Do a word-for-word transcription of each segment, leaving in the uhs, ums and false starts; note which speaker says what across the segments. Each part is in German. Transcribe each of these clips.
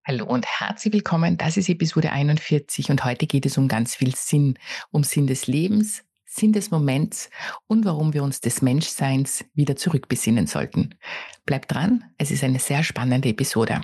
Speaker 1: Hallo und herzlich willkommen. Das ist Episode einundvierzig und heute geht es um ganz viel Sinn. Um Sinn des Lebens, Sinn des Moments und warum wir uns des Menschseins wieder zurückbesinnen sollten. Bleibt dran, es ist eine sehr spannende Episode.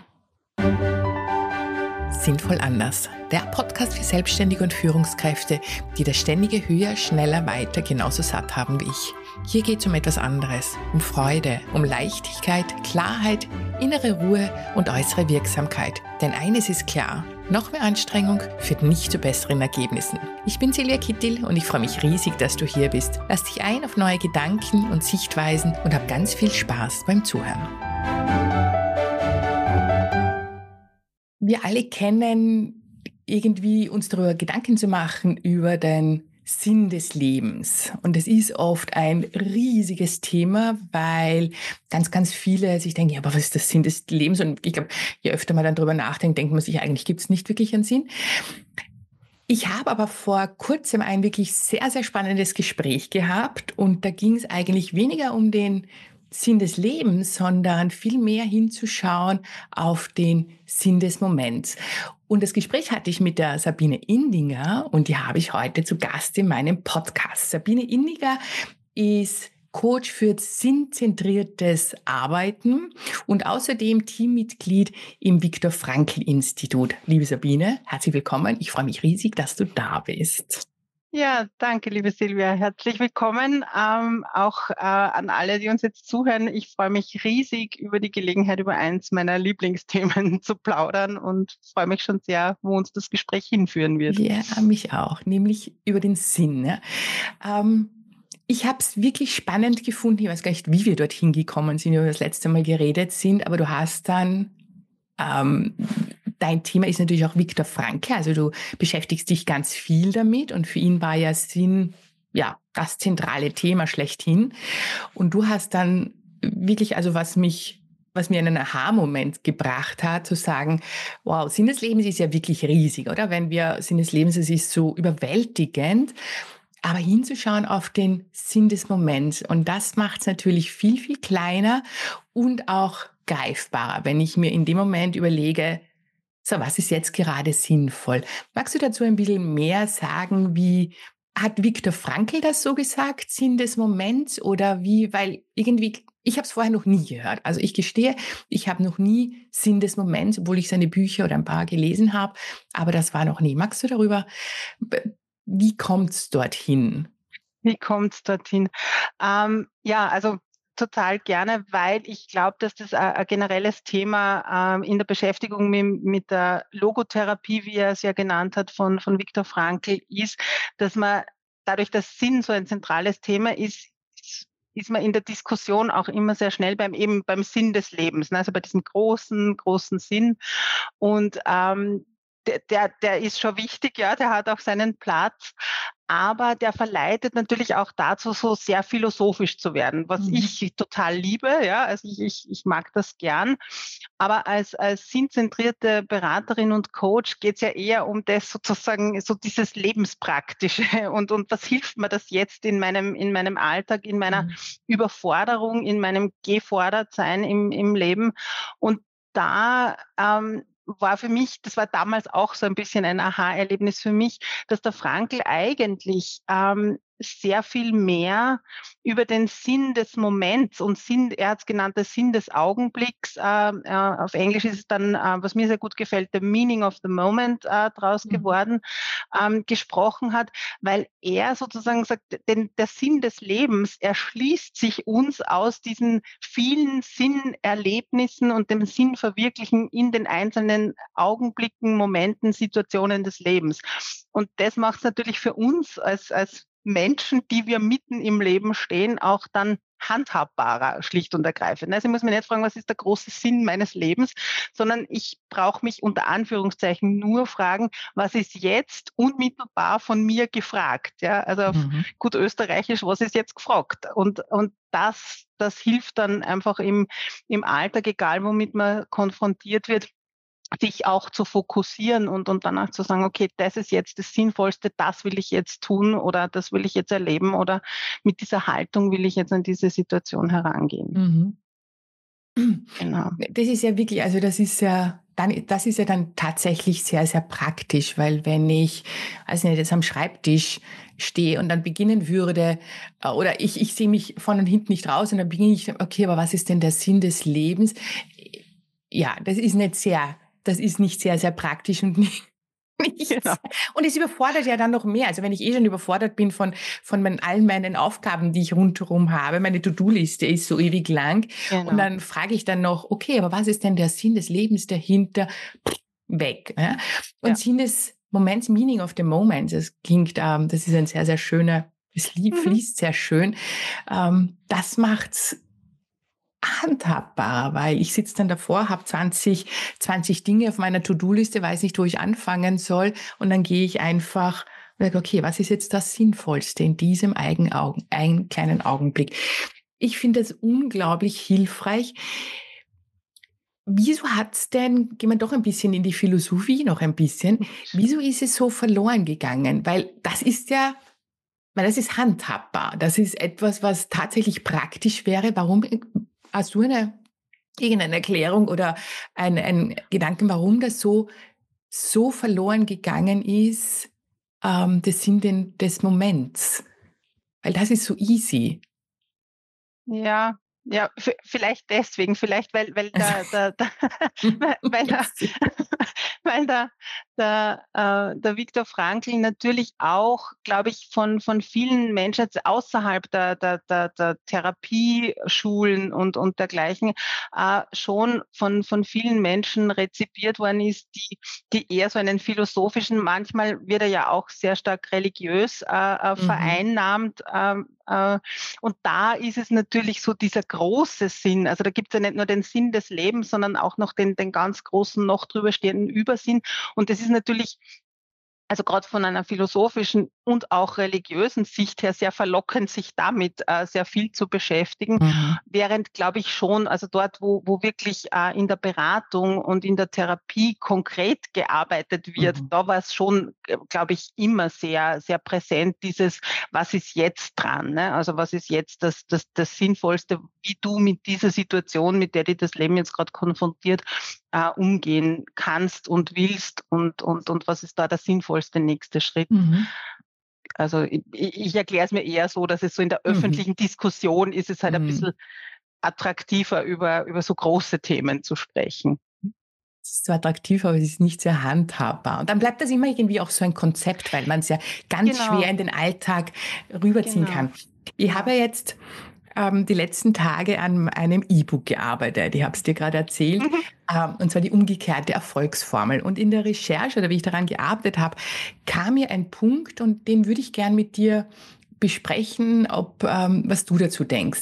Speaker 1: Sinnvoll anders. Der Podcast für Selbstständige und Führungskräfte, die das ständige Höher, Schneller, Weiter genauso satt haben wie ich. Hier geht es um etwas anderes, um Freude, um Leichtigkeit, Klarheit, innere Ruhe und äußere Wirksamkeit. Denn eines ist klar, noch mehr Anstrengung führt nicht zu besseren Ergebnissen. Ich bin Silvia Kittil und ich freue mich riesig, dass du hier bist. Lass dich ein auf neue Gedanken und Sichtweisen und hab ganz viel Spaß beim Zuhören. Wir alle kennen irgendwie uns darüber Gedanken zu machen über den Sinn des Lebens. Und es ist oft ein riesiges Thema, weil ganz, ganz viele sich denken, ja, aber was ist der Sinn des Lebens? Und ich glaube, je öfter man dann darüber nachdenkt, denkt man sich, eigentlich gibt es nicht wirklich einen Sinn. Ich habe aber vor kurzem ein wirklich sehr, sehr spannendes Gespräch gehabt und da ging es eigentlich weniger um den Sinn des Lebens, sondern viel mehr hinzuschauen auf den Sinn des Moments. Und das Gespräch hatte ich mit der Sabine Indinger und die habe ich heute zu Gast in meinem Podcast. Sabine Indinger ist Coach für sinnzentriertes Arbeiten und außerdem Teammitglied im Viktor-Frankl-Institut. Liebe Sabine, herzlich willkommen. Ich freue mich riesig, dass du da bist.
Speaker 2: Ja, danke, liebe Silvia. Herzlich willkommen ähm, auch äh, an alle, die uns jetzt zuhören. Ich freue mich riesig über die Gelegenheit, über eins meiner Lieblingsthemen zu plaudern und freue mich schon sehr, wo uns das Gespräch hinführen wird.
Speaker 1: Ja, mich auch, nämlich über den Sinn. Ja. Ähm, ich habe es wirklich spannend gefunden. Ich weiß gar nicht, wie wir dorthin gekommen sind, wie wir das letzte Mal geredet sind, aber du hast dann ähm, dein Thema ist natürlich auch Viktor Frankl, also du beschäftigst dich ganz viel damit und für ihn war ja Sinn, ja, das zentrale Thema schlechthin. Und du hast dann wirklich, also was mich, was mir einen Aha-Moment gebracht hat, zu sagen, wow, Sinn des Lebens ist ja wirklich riesig, oder? Wenn wir Sinn des Lebens, es ist so überwältigend, aber hinzuschauen auf den Sinn des Moments. Und das macht es natürlich viel, viel kleiner und auch greifbarer, wenn ich mir in dem Moment überlege, so, was ist jetzt gerade sinnvoll? Magst du dazu ein bisschen mehr sagen, wie hat Viktor Frankl das so gesagt, Sinn des Moments oder wie, weil irgendwie, ich habe es vorher noch nie gehört. Also ich gestehe, ich habe noch nie Sinn des Moments, obwohl ich seine Bücher oder ein paar gelesen habe, aber das war noch nie. Magst du darüber, wie kommt es dorthin?
Speaker 2: Wie kommt es dorthin? Ähm, ja, also total gerne, weil ich glaube, dass das ein, ein generelles Thema ähm, in der Beschäftigung mit, mit der Logotherapie, wie er es ja genannt hat, von, von Viktor Frankl ist, dass man dadurch, dass Sinn so ein zentrales Thema ist, ist man in der Diskussion auch immer sehr schnell beim eben beim Sinn des Lebens, ne? Also bei diesem großen, großen Sinn. Und ähm, der, der, der ist schon wichtig, ja, der hat auch seinen Platz. Aber der verleitet natürlich auch dazu, so sehr philosophisch zu werden, was mhm. ich total liebe. Ja, also ich, ich, ich mag das gern. Aber als, als sinnzentrierte Beraterin und Coach geht es ja eher um das sozusagen, so dieses Lebenspraktische. Und, und was hilft mir das jetzt in meinem, in meinem Alltag, in meiner mhm. Überforderung, in meinem Gefordertsein im, im Leben? Und da ähm, war für mich, das war damals auch so ein bisschen ein Aha-Erlebnis für mich, dass der Frankl eigentlich ähm, sehr viel mehr über den Sinn des Moments und Sinn, er hat es genannt, der Sinn des Augenblicks, äh, äh, auf Englisch ist es dann, äh, was mir sehr gut gefällt, the meaning of the moment äh, draus mhm. geworden, ähm, gesprochen hat, weil er sozusagen sagt, denn der Sinn des Lebens erschließt sich uns aus diesen vielen Sinnerlebnissen und dem Sinnverwirklichen in den einzelnen Augenblicken, Momenten, Situationen des Lebens. Und das macht es natürlich für uns als, als Menschen, die wir mitten im Leben stehen, auch dann handhabbarer, schlicht und ergreifend. Also ich muss mir nicht fragen, was ist der große Sinn meines Lebens, sondern ich brauche mich unter Anführungszeichen nur fragen, was ist jetzt unmittelbar von mir gefragt? Ja, also auf mhm. gut österreichisch, was ist jetzt gefragt? Und, und das, das hilft dann einfach im, im Alltag, egal womit man konfrontiert wird, sich auch zu fokussieren und, und danach zu sagen, okay, das ist jetzt das Sinnvollste, das will ich jetzt tun oder das will ich jetzt erleben oder mit dieser Haltung will ich jetzt an diese Situation herangehen.
Speaker 1: Mhm. Genau. Das ist ja wirklich, also das ist ja dann, das ist ja dann tatsächlich sehr, sehr praktisch, weil wenn ich, also nicht, jetzt am Schreibtisch stehe und dann beginnen würde, äh, oder ich, ich sehe mich von und hinten nicht raus und dann beginne ich, okay, aber was ist denn der Sinn des Lebens? Ja, das ist nicht sehr, das ist nicht sehr, sehr praktisch und nicht, nichts.
Speaker 2: Genau.
Speaker 1: Und es überfordert ja dann noch mehr. Also wenn ich eh schon überfordert bin von, von meinen, allen meinen Aufgaben, die ich rundherum habe, meine To-Do-Liste ist so ewig lang.
Speaker 2: Genau.
Speaker 1: Und dann frage ich dann noch, okay, aber was ist denn der Sinn des Lebens dahinter? Pff, weg. Ja? Und
Speaker 2: Ja.
Speaker 1: Sinn des Moments, Meaning of the Moment, das klingt, ähm, das ist ein sehr, sehr schöner, es
Speaker 2: Mhm.
Speaker 1: fließt sehr schön. Ähm, das macht's handhabbar, weil ich sitze dann davor, habe zwanzig, zwanzig Dinge auf meiner To-Do-Liste, weiß nicht, wo ich anfangen soll und dann gehe ich einfach und sage, okay, was ist jetzt das Sinnvollste in diesem einen, Augen, einen kleinen Augenblick? Ich finde das unglaublich hilfreich. Wieso hat's denn, gehen wir doch ein bisschen in die Philosophie noch ein bisschen, wieso ist es so verloren gegangen? Weil das ist ja, weil das ist handhabbar. Das ist etwas, was tatsächlich praktisch wäre. Warum hast du eine, irgendeine Erklärung oder ein, ein Gedanken, warum das so, so verloren gegangen ist, ähm, das Sinn den, des Moments? Weil das ist so easy.
Speaker 2: Ja, ja, v vielleicht deswegen, vielleicht weil weil
Speaker 1: Also,
Speaker 2: da da da weil weil da weil da der, äh, der Viktor Frankl natürlich auch, glaube ich, von von vielen Menschen jetzt außerhalb der der der der Therapieschulen und und dergleichen, äh, schon von von vielen Menschen rezipiert worden ist, die die eher so einen philosophischen, manchmal wird er ja auch sehr stark religiös, äh, äh,
Speaker 1: mhm.
Speaker 2: vereinnahmt, ähm, äh, und da ist es natürlich so dieser große Sinn. Also da gibt es ja nicht nur den Sinn des Lebens, sondern auch noch den, den ganz großen, noch drüber stehenden Übersinn. Und das ist natürlich, also gerade von einer philosophischen und auch religiösen Sicht her sehr verlockend, sich damit äh, sehr viel zu beschäftigen.
Speaker 1: Mhm.
Speaker 2: Während, glaube ich, schon, also dort, wo, wo wirklich äh, in der Beratung und in der Therapie konkret gearbeitet wird,
Speaker 1: Mhm.
Speaker 2: da war es schon, äh, glaube ich, immer sehr, sehr präsent, dieses, was ist jetzt dran? Ne? Also was ist jetzt das, das, das Sinnvollste, wie du mit dieser Situation, mit der dich das Leben jetzt gerade konfrontiert, äh, umgehen kannst und willst und, und, und was ist da der sinnvollste nächste Schritt.
Speaker 1: Mhm.
Speaker 2: Also ich, ich erkläre es mir eher so, dass es so in der
Speaker 1: Mhm.
Speaker 2: öffentlichen Diskussion ist es halt ein
Speaker 1: Mhm.
Speaker 2: bisschen attraktiver, über, über so große Themen zu sprechen.
Speaker 1: Es ist so attraktiv, aber es ist nicht sehr handhabbar. Und dann bleibt das immer irgendwie auch so ein Konzept, weil man es ja ganz schwer
Speaker 2: Genau,
Speaker 1: in den Alltag rüberziehen
Speaker 2: genau,
Speaker 1: kann. Ich habe
Speaker 2: genau.
Speaker 1: ja jetzt ähm, die letzten Tage an einem E-Book gearbeitet. Ich habe es dir gerade erzählt.
Speaker 2: Mhm.
Speaker 1: Ähm, und zwar die umgekehrte Erfolgsformel. Und in der Recherche, oder wie ich daran gearbeitet habe, kam mir ein Punkt und den würde ich gern mit dir besprechen, ob, ähm, was du dazu denkst.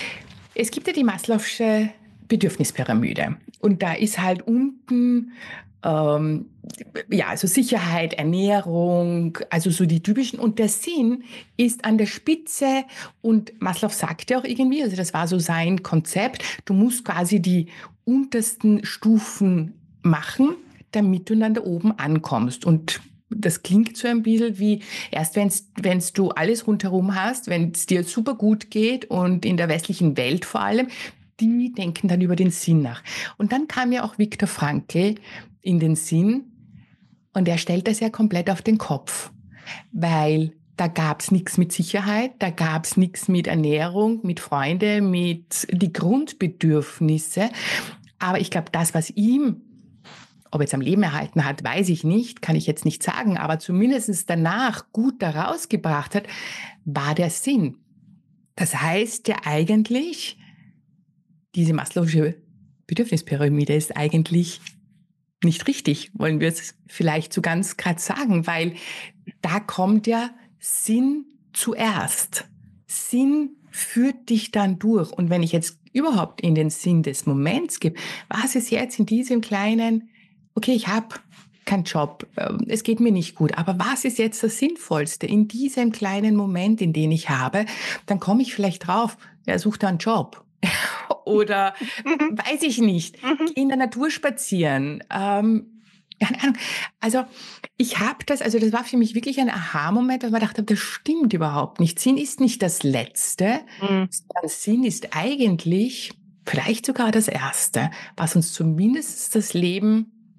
Speaker 1: Es gibt ja die Maslow'sche Bedürfnispyramide. Und da ist halt unten, ähm, ja, also Sicherheit, Ernährung, also so die typischen. Und der Sinn ist an der Spitze. Und Maslow sagte auch irgendwie, also das war so sein Konzept, du musst quasi die untersten Stufen machen, damit du dann da oben ankommst. Und das klingt so ein bisschen wie, erst wenn du alles rundherum hast, wenn es dir super gut geht und in der westlichen Welt vor allem, die denken dann über den Sinn nach. Und dann kam ja auch Viktor Frankl in den Sinn und er stellt das ja komplett auf den Kopf, weil da gab es nichts mit Sicherheit, da gab es nichts mit Ernährung, mit Freunde, mit die Grundbedürfnisse. Aber ich glaube, das, was ihm, ob er jetzt am Leben erhalten hat, weiß ich nicht, kann ich jetzt nicht sagen, aber zumindest danach gut daraus gebracht hat, war der Sinn. Das heißt ja eigentlich, diese Maslow'sche Bedürfnispyramide ist eigentlich nicht richtig, wollen wir es vielleicht so ganz gerade sagen, weil da kommt ja Sinn zuerst. Sinn führt dich dann durch. Und wenn ich jetzt überhaupt in den Sinn des Moments gebe, was ist jetzt in diesem kleinen, okay, ich habe keinen Job, ähm, es geht mir nicht gut, aber was ist jetzt das Sinnvollste in diesem kleinen Moment, in den ich habe, dann komme ich vielleicht drauf, er sucht einen Job. Oder
Speaker 2: Mhm.
Speaker 1: weiß ich nicht,
Speaker 2: Mhm.
Speaker 1: geh in der Natur spazieren. Ähm, keine Ahnung. Also ich habe das, also das war für mich wirklich ein Aha-Moment, weil man dachte, das stimmt überhaupt nicht. Sinn ist nicht das Letzte,
Speaker 2: Mhm.
Speaker 1: sondern Sinn ist eigentlich vielleicht sogar das Erste, was uns zumindest das Leben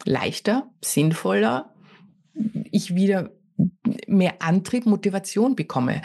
Speaker 1: leichter, sinnvoller, ich wieder mehr Antrieb, Motivation bekomme.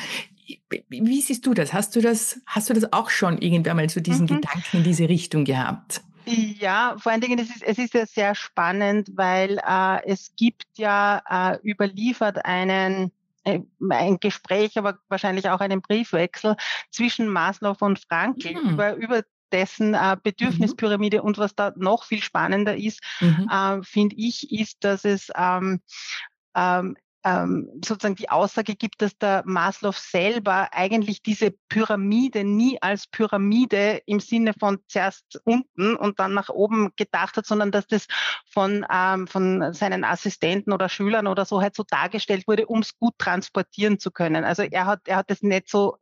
Speaker 1: Wie siehst du das? Hast du das, hast du das auch schon irgendwann mal so diesen
Speaker 2: Mhm.
Speaker 1: Gedanken in diese Richtung gehabt?
Speaker 2: Ja, vor allen Dingen, es ist, es ist ja sehr spannend, weil äh, es gibt ja äh, überliefert einen äh, ein Gespräch, aber wahrscheinlich auch einen Briefwechsel zwischen Maslow und Frankl
Speaker 1: Mhm.
Speaker 2: über, über dessen äh,
Speaker 1: Mhm.
Speaker 2: Bedürfnispyramide. Und was da noch viel spannender ist,
Speaker 1: Mhm.
Speaker 2: äh, finde ich, ist, dass es ähm, ähm, ähm, sozusagen die Aussage gibt, dass der Maslow selber eigentlich diese Pyramide nie als Pyramide im Sinne von zuerst unten und dann nach oben gedacht hat, sondern dass das von, ähm, von seinen Assistenten oder Schülern oder so halt so dargestellt wurde, um es gut transportieren zu können. Also er hat, er hat es nicht so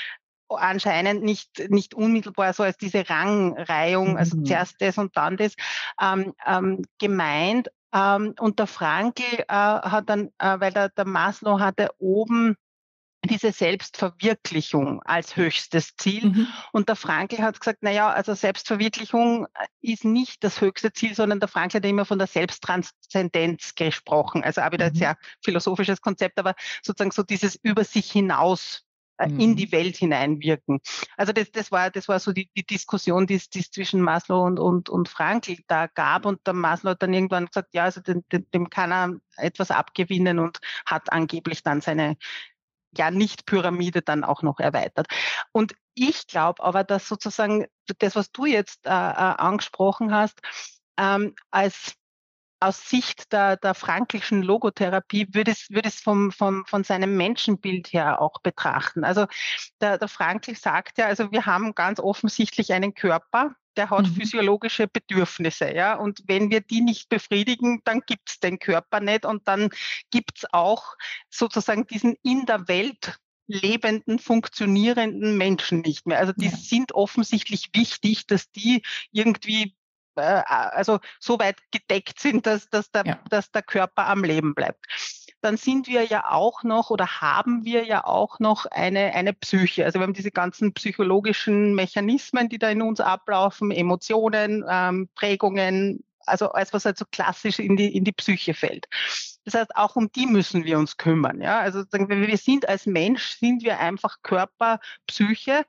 Speaker 2: anscheinend nicht, nicht unmittelbar so als diese Rangreihung, also
Speaker 1: Mhm.
Speaker 2: zuerst das und dann das, ähm, ähm, gemeint. Ähm, und der Frankl äh, hat dann, äh, weil der, der Maslow hatte oben diese Selbstverwirklichung als höchstes Ziel.
Speaker 1: Mhm.
Speaker 2: Und der Frankl hat gesagt, na ja, also Selbstverwirklichung ist nicht das höchste Ziel, sondern der Frankl hat immer von der Selbsttranszendenz gesprochen. Also auch wieder ein
Speaker 1: Mhm.
Speaker 2: sehr philosophisches Konzept, aber sozusagen so dieses über sich hinaus äh, in
Speaker 1: Mhm.
Speaker 2: die Welt hineinwirken. Also das, das war, das war so die, die Diskussion, die es die es zwischen Maslow und, und, und Frankl da gab. Und der Maslow hat dann irgendwann gesagt, ja, also dem, dem kann er etwas abgewinnen und hat angeblich dann seine ja nicht Pyramide dann auch noch erweitert. Und ich glaube aber, dass sozusagen das, was du jetzt äh, äh, angesprochen hast, ähm, als aus Sicht der, der franklischen Logotherapie würde es, würde es vom, vom, von seinem Menschenbild her auch betrachten. Also der, der Frankl sagt ja, also wir haben ganz offensichtlich einen Körper, der hat
Speaker 1: Mhm.
Speaker 2: physiologische Bedürfnisse, ja. Und wenn wir die nicht befriedigen, dann gibt's den Körper nicht und dann gibt's auch sozusagen diesen in der Welt lebenden, funktionierenden Menschen nicht mehr. Also die
Speaker 1: Ja.
Speaker 2: sind offensichtlich wichtig, dass die irgendwie äh, also so weit gedeckt sind, dass, dass, der,
Speaker 1: Ja.
Speaker 2: dass der Körper am Leben bleibt. Dann sind wir ja auch noch oder haben wir ja auch noch eine, eine Psyche. Also wir haben diese ganzen psychologischen Mechanismen, die da in uns ablaufen, Emotionen, ähm, Prägungen, also alles, was halt so klassisch in die, in die Psyche fällt. Das heißt, auch um die müssen wir uns kümmern. Ja? Also wir sind als Mensch, sind wir einfach Körper, Psyche.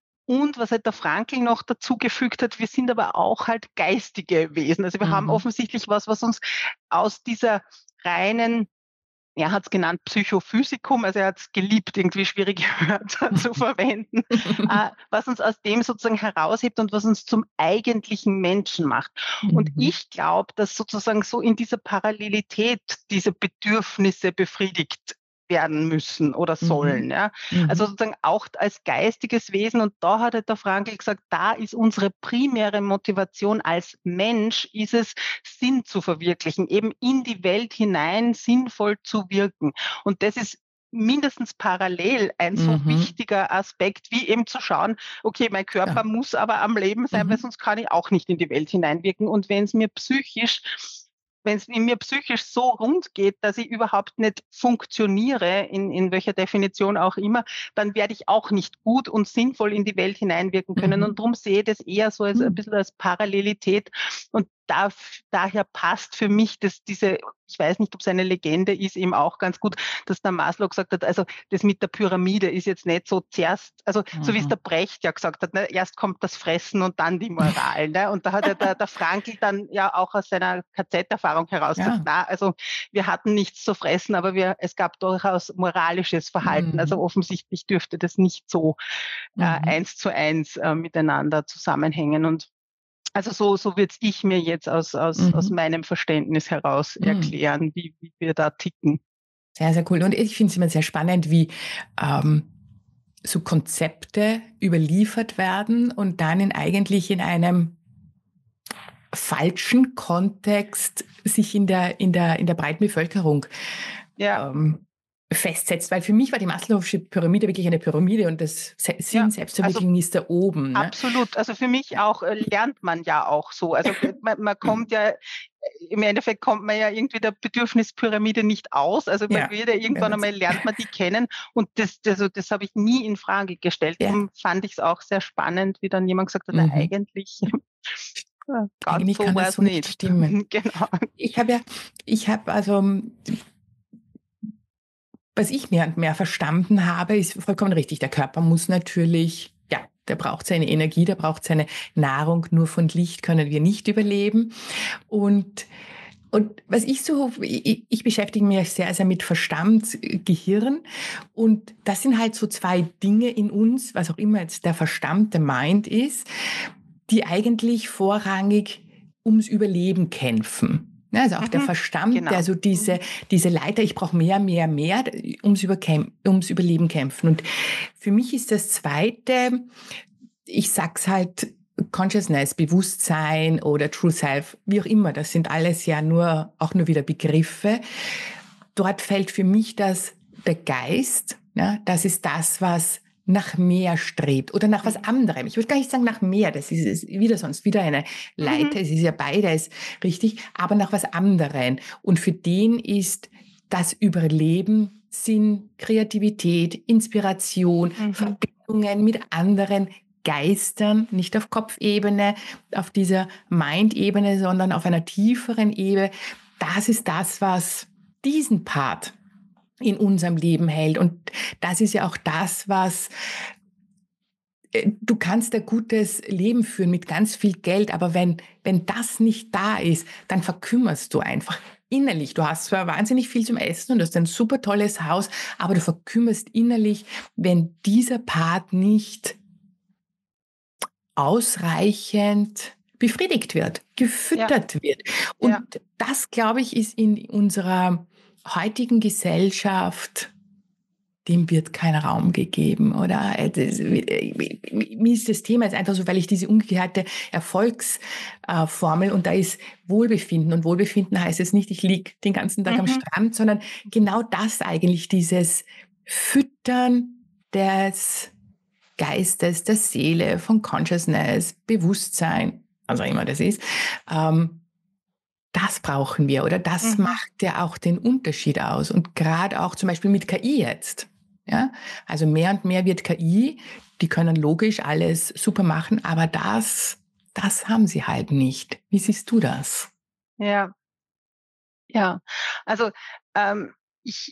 Speaker 2: Und was halt der Frankl noch dazugefügt hat, wir sind aber auch halt geistige Wesen. Also wir haben
Speaker 1: Mhm.
Speaker 2: offensichtlich was, was uns aus dieser reinen, er hat es genannt Psychophysikum, also er hat es geliebt, irgendwie schwierige Wörter zu verwenden, äh, was uns aus dem sozusagen heraushebt und was uns zum eigentlichen Menschen macht. Und
Speaker 1: Mhm.
Speaker 2: ich glaube, dass sozusagen so in dieser Parallelität diese Bedürfnisse befriedigt werden müssen oder sollen.
Speaker 1: Mhm.
Speaker 2: Ja. Also
Speaker 1: Mhm.
Speaker 2: sozusagen auch als geistiges Wesen. Und da hat der Frankl gesagt, da ist unsere primäre Motivation als Mensch, ist es, Sinn zu verwirklichen, eben in die Welt hinein sinnvoll zu wirken. Und das ist mindestens parallel ein so
Speaker 1: Mhm.
Speaker 2: wichtiger Aspekt, wie eben zu schauen, okay, mein Körper
Speaker 1: Ja.
Speaker 2: muss aber am Leben sein, weil
Speaker 1: Mhm.
Speaker 2: sonst kann ich auch nicht in die Welt hineinwirken. Und wenn es mir psychisch wenn es mir psychisch so rund geht, dass ich überhaupt nicht funktioniere, in, in welcher Definition auch immer, dann werde ich auch nicht gut und sinnvoll in die Welt hineinwirken können. Und
Speaker 1: Mhm.
Speaker 2: darum sehe ich das eher so als ein
Speaker 1: Mhm.
Speaker 2: bisschen als Parallelität. Und da, daher passt für mich das, diese, ich weiß nicht, ob es eine Legende ist, eben auch ganz gut, dass der Maslow gesagt hat, also das mit der Pyramide ist jetzt nicht so zuerst, also so wie es der
Speaker 1: Mhm.
Speaker 2: Brecht ja gesagt hat, ne, erst kommt das Fressen und dann die Moral. Ne? Und da hat ja der, der Frankl dann ja auch aus seiner K Z-Erfahrung heraus gesagt,
Speaker 1: Ja.
Speaker 2: na, also wir hatten nichts zu fressen, aber wir, es gab durchaus moralisches Verhalten. Also
Speaker 1: Mhm.
Speaker 2: offensichtlich dürfte das nicht so äh,
Speaker 1: Mhm.
Speaker 2: eins zu eins äh, miteinander zusammenhängen. Und also so, so würde ich mir jetzt aus, aus, aus
Speaker 1: Mhm.
Speaker 2: meinem Verständnis heraus
Speaker 1: Mhm.
Speaker 2: erklären, wie, wie wir da ticken.
Speaker 1: Sehr, sehr cool. Und ich finde es immer sehr spannend, wie ähm, so Konzepte überliefert werden und dann in eigentlich in einem falschen Kontext sich in der, in der, in der breiten Bevölkerung
Speaker 2: Ja,
Speaker 1: ähm, festsetzt. Weil für mich war die Maslow'sche Pyramide wirklich eine Pyramide und das Se-
Speaker 2: ja,
Speaker 1: Sinn
Speaker 2: also
Speaker 1: Selbstverwirklichung ist da oben. Ne?
Speaker 2: absolut. Also für mich auch äh, lernt man ja auch so. Also äh, man, man kommt ja, äh, im Endeffekt kommt man ja irgendwie der Bedürfnispyramide nicht aus. Also man
Speaker 1: Ja,
Speaker 2: wird ja irgendwann einmal lernt man die kennen und das, also das habe ich nie in Frage gestellt.
Speaker 1: ja.
Speaker 2: Darum fand ich es auch sehr spannend, wie dann jemand gesagt hat, na
Speaker 1: Mhm.
Speaker 2: eigentlich Ganz
Speaker 1: Eigentlich
Speaker 2: so
Speaker 1: kann
Speaker 2: war
Speaker 1: das
Speaker 2: es
Speaker 1: so nicht
Speaker 2: nicht.
Speaker 1: stimmen.
Speaker 2: Genau.
Speaker 1: Ich habe ja ich habe also was ich mehr und mehr verstanden habe, ist vollkommen richtig. Der Körper muss natürlich, ja, der braucht seine Energie, der braucht seine Nahrung. Nur von Licht können wir nicht überleben. Und, und was ich so, ich, ich beschäftige mich sehr, sehr mit Verstand, Gehirn. Und das sind halt so zwei Dinge in uns, was auch immer jetzt der Verstand, der Mind ist, die eigentlich vorrangig ums Überleben kämpfen. Ja, also auch der
Speaker 2: Mhm.
Speaker 1: Verstand, der
Speaker 2: Genau.
Speaker 1: so diese,
Speaker 2: Mhm.
Speaker 1: diese Leiter, ich brauche mehr, mehr, mehr, ums, Überkämp ums Überleben kämpfen. Und für mich ist das Zweite, ich sag's halt, Consciousness, Bewusstsein oder True Self, wie auch immer, das sind alles ja nur, auch nur wieder Begriffe. Dort fällt für mich das, der Geist, ja, das ist das, was nach mehr strebt oder nach was
Speaker 2: Mhm.
Speaker 1: anderem. Ich würde gar nicht sagen nach mehr, das ist, ist wieder sonst wieder eine
Speaker 2: Mhm.
Speaker 1: Leiter, es ist ja beides richtig, aber nach was anderem. Und für den ist das Überleben Sinn, Kreativität, Inspiration,
Speaker 2: Mhm.
Speaker 1: Verbindungen mit anderen Geistern, nicht auf Kopfebene, auf dieser Mind-Ebene, sondern auf einer tieferen Ebene. Das ist das, was diesen Part in unserem Leben hält. Und das ist ja auch das, was äh, du kannst ein gutes Leben führen mit ganz viel Geld, aber wenn, wenn das nicht da ist, dann verkümmerst du einfach innerlich. Du hast zwar wahnsinnig viel zum Essen und du hast ein super tolles Haus, aber du verkümmerst innerlich, wenn dieser Part nicht ausreichend befriedigt wird,
Speaker 2: Ja,
Speaker 1: gefüttert wird.
Speaker 2: ja.
Speaker 1: Und das, glaube ich, ist in unserer heutigen Gesellschaft, dem wird kein Raum gegeben, oder? Das, mir ist das Thema jetzt einfach so, weil ich diese umgekehrte Erfolgsformel, und da ist Wohlbefinden, und Wohlbefinden heißt jetzt nicht, ich liege den ganzen Tag am
Speaker 2: Mhm.
Speaker 1: Strand, sondern genau das eigentlich, dieses Füttern des Geistes, der Seele, von Consciousness, Bewusstsein, was auch immer das ist, ähm, das brauchen wir, oder das
Speaker 2: Mhm.
Speaker 1: macht ja auch den Unterschied aus. Und gerade auch zum Beispiel mit K I jetzt. Ja? Also mehr und mehr wird K I, die können logisch alles super machen, aber das, das haben sie halt nicht. Wie siehst du das?
Speaker 2: Ja, ja. Also, ähm, ich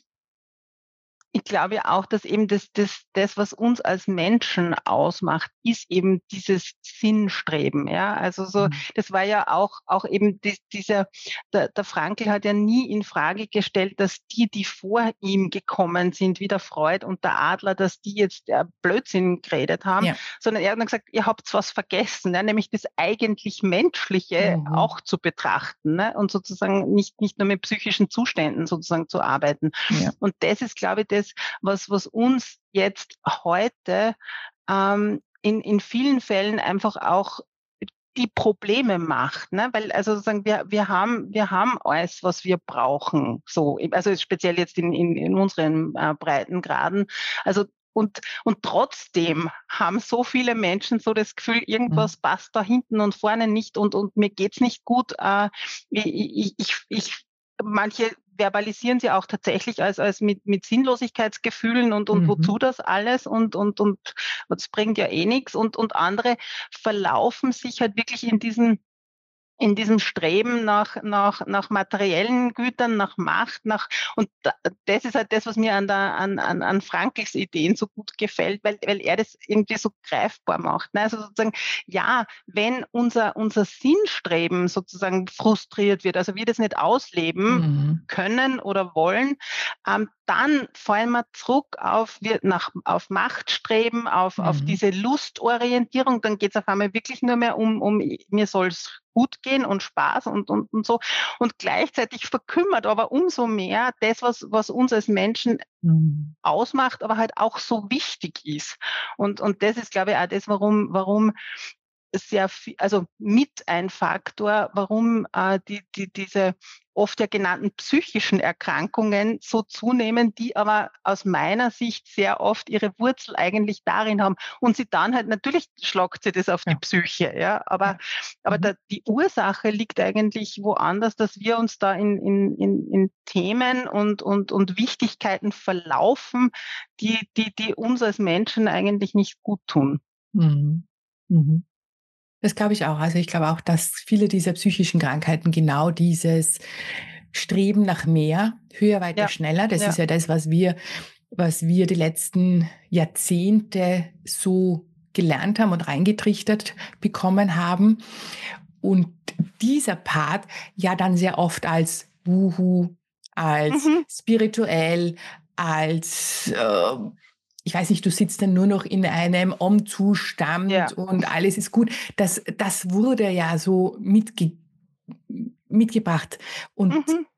Speaker 2: Ich glaube ja auch, dass eben das das das, was uns als Menschen ausmacht, ist eben dieses Sinnstreben, ja? Also so,
Speaker 1: Mhm.
Speaker 2: das war ja auch auch eben dies dieser der der Frankl hat ja nie in Frage gestellt, dass die, die vor ihm gekommen sind, wie der Freud und der Adler, dass die jetzt, äh, Blödsinn geredet haben,
Speaker 1: Ja.
Speaker 2: sondern er hat dann gesagt: „Ihr habt was vergessen", ja, nämlich das eigentlich Menschliche
Speaker 1: Mhm.
Speaker 2: auch zu betrachten, ne, und sozusagen nicht nicht nur mit psychischen Zuständen sozusagen zu arbeiten.
Speaker 1: Ja.
Speaker 2: Und das ist, glaube ich, das, was, was uns jetzt heute ähm, in, in vielen Fällen einfach auch die Probleme macht, ne? Weil also sozusagen wir, wir haben, wir haben alles, was wir brauchen, so, also speziell jetzt in, in, in unseren äh, Breitengraden. Also und, und trotzdem haben so viele Menschen so das Gefühl,
Speaker 1: Mhm.
Speaker 2: irgendwas passt da hinten und vorne nicht und, und mir geht's nicht gut. Äh, ich, ich, ich, ich, manche verbalisieren sie auch tatsächlich als, als mit, mit Sinnlosigkeitsgefühlen und, und
Speaker 1: Mhm.
Speaker 2: wozu das alles und, und, und das bringt ja eh nichts. Und, und andere verlaufen sich halt wirklich in diesen in diesem Streben nach nach nach materiellen Gütern, nach Macht, nach und da das ist halt das, was mir an der an an an Frankls Ideen so gut gefällt, weil weil er das irgendwie so greifbar macht, ne? Also sozusagen, ja, wenn unser unser Sinnstreben sozusagen frustriert wird, also wir das nicht ausleben
Speaker 1: Mhm.
Speaker 2: können oder wollen, ähm, dann fallen wir zurück auf wir nach auf Machtstreben, auf auf
Speaker 1: Mhm.
Speaker 2: diese Lustorientierung. Dann geht's auf einmal wirklich nur mehr um um mir soll's gut gehen und Spaß und und und so. Und gleichzeitig verkümmert aber umso mehr das, was was uns als Menschen
Speaker 1: Mhm.
Speaker 2: ausmacht, aber halt auch so wichtig ist. Und und das ist, glaube ich, auch das, warum warum sehr viel, also mit ein Faktor, warum äh, die, die, diese oft ja genannten psychischen Erkrankungen so zunehmen, die aber aus meiner Sicht sehr oft ihre Wurzel eigentlich darin haben. Und sie dann halt, natürlich schlagt sie das auf die
Speaker 1: Ja.
Speaker 2: Psyche, ja, aber,
Speaker 1: Ja.
Speaker 2: aber
Speaker 1: Mhm.
Speaker 2: da, die Ursache liegt eigentlich woanders, dass wir uns da in, in, in, in Themen und, und, und Wichtigkeiten verlaufen, die, die, die uns als Menschen eigentlich nicht gut tun.
Speaker 1: Mhm. Mhm. Das glaube ich auch. Also ich glaube auch, dass viele dieser psychischen Krankheiten genau dieses Streben nach mehr, höher, weiter,
Speaker 2: Ja,
Speaker 1: schneller, das
Speaker 2: ja.
Speaker 1: ist ja das, was wir, was wir die letzten Jahrzehnte so gelernt haben und reingetrichtert bekommen haben. Und dieser Part ja dann sehr oft als Wuhu, als
Speaker 2: Mhm.
Speaker 1: spirituell, als äh, ich weiß nicht, du sitzt dann nur noch in einem Om-Zustand
Speaker 2: Ja.
Speaker 1: und alles ist gut. Das, das wurde ja so mitge mitgebracht. Und
Speaker 2: Mhm.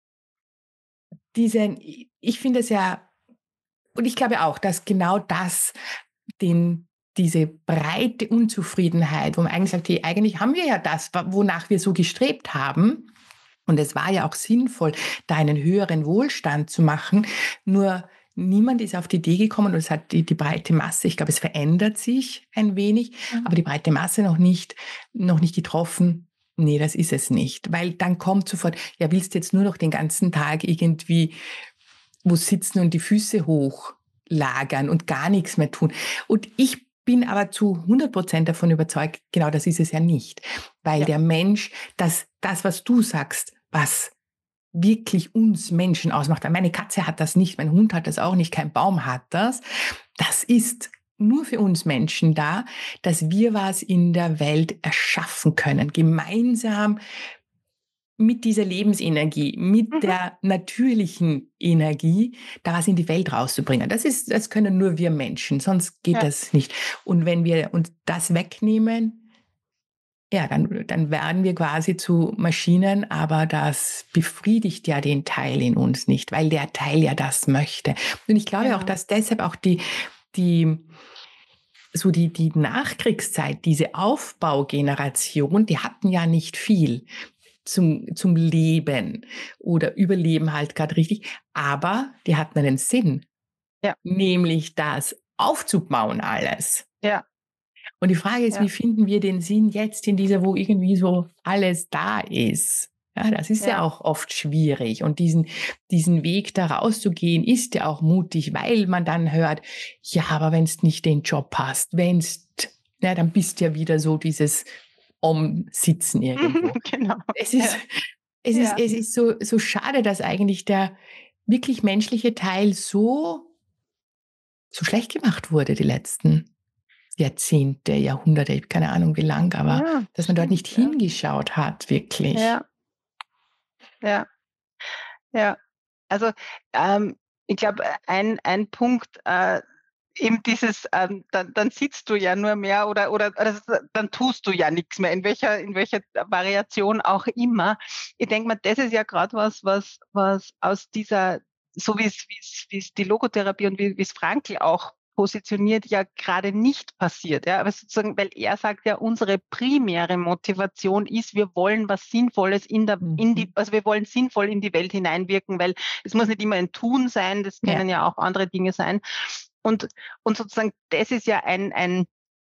Speaker 1: diese, ich finde es ja, und ich glaube auch, dass genau das den, diese breite Unzufriedenheit, wo man eigentlich sagt, hey, eigentlich haben wir ja das, wonach wir so gestrebt haben. Und es war ja auch sinnvoll, da einen höheren Wohlstand zu machen. Nur niemand ist auf die Idee gekommen, und es hat die, die breite Masse, ich glaube, es verändert sich ein wenig,
Speaker 2: Mhm.
Speaker 1: aber die breite Masse noch nicht, noch nicht getroffen. Nee, das ist es nicht. Weil dann kommt sofort, ja, willst du jetzt nur noch den ganzen Tag irgendwie wo sitzen und die Füße hochlagern und gar nichts mehr tun. Und ich bin aber zu hundert Prozent davon überzeugt, genau das ist es ja nicht. Weil
Speaker 2: Ja.
Speaker 1: der Mensch, das, das, was du sagst, was wirklich uns Menschen ausmacht, weil meine Katze hat das nicht, mein Hund hat das auch nicht, kein Baum hat das, das ist nur für uns Menschen da, dass wir was in der Welt erschaffen können, gemeinsam mit dieser Lebensenergie, mit
Speaker 2: Mhm.
Speaker 1: der natürlichen Energie, da was in die Welt rauszubringen. Das ist, das können nur wir Menschen, sonst geht
Speaker 2: Ja.
Speaker 1: das nicht. Und wenn wir uns das wegnehmen, ja, dann, dann werden wir quasi zu Maschinen, aber das befriedigt ja den Teil in uns nicht, weil der Teil ja das möchte. Und ich glaube auch,
Speaker 2: Genau.
Speaker 1: dass deshalb auch die, die, so die, die Nachkriegszeit, diese Aufbaugeneration, die hatten ja nicht viel zum, zum Leben oder Überleben halt gerade richtig. Aber die hatten einen Sinn,
Speaker 2: Ja.
Speaker 1: nämlich das aufzubauen alles.
Speaker 2: Ja.
Speaker 1: Und die Frage ist,
Speaker 2: Ja.
Speaker 1: wie finden wir den Sinn jetzt in dieser, wo irgendwie so alles da ist? Ja, das ist ja
Speaker 2: Ja.
Speaker 1: auch oft schwierig. Und diesen, diesen Weg da rauszugehen, ist ja auch mutig, weil man dann hört, ja, aber wenn es nicht den Job hast, wenn es, ja, dann bist ja wieder so dieses Om-Sitzen
Speaker 2: Mhm.
Speaker 1: irgendwo.
Speaker 2: Genau.
Speaker 1: Es ist,
Speaker 2: Ja.
Speaker 1: es ist,
Speaker 2: Ja.
Speaker 1: es ist so, so schade, dass eigentlich der wirklich menschliche Teil so, so schlecht gemacht wurde, die letzten Jahrzehnte, Jahrhunderte, ich habe keine Ahnung wie lang, aber
Speaker 2: Ja,
Speaker 1: dass man dort nicht
Speaker 2: stimmt, ja.
Speaker 1: hingeschaut hat, wirklich.
Speaker 2: Ja, ja, ja. Also, ähm, ich glaube, ein ein Punkt, äh, eben dieses, ähm, dann dann sitzt du ja nur mehr oder oder oder s dann tust du ja nichts mehr, in welcher in welcher Variation auch immer. Ich denke mal, das ist ja gerade was, was was aus dieser, so wie es wie es wie es die Logotherapie und wie wie es Frankl auch positioniert, ja gerade nicht passiert, ja. Aber sozusagen, weil er sagt ja, unsere primäre Motivation ist, wir wollen was Sinnvolles in der in die
Speaker 1: Mhm.
Speaker 2: also wir wollen sinnvoll in die Welt hineinwirken, weil es muss nicht immer ein Tun sein, das
Speaker 1: Ja.
Speaker 2: können ja auch andere Dinge sein. Und und sozusagen, das ist ja ein ein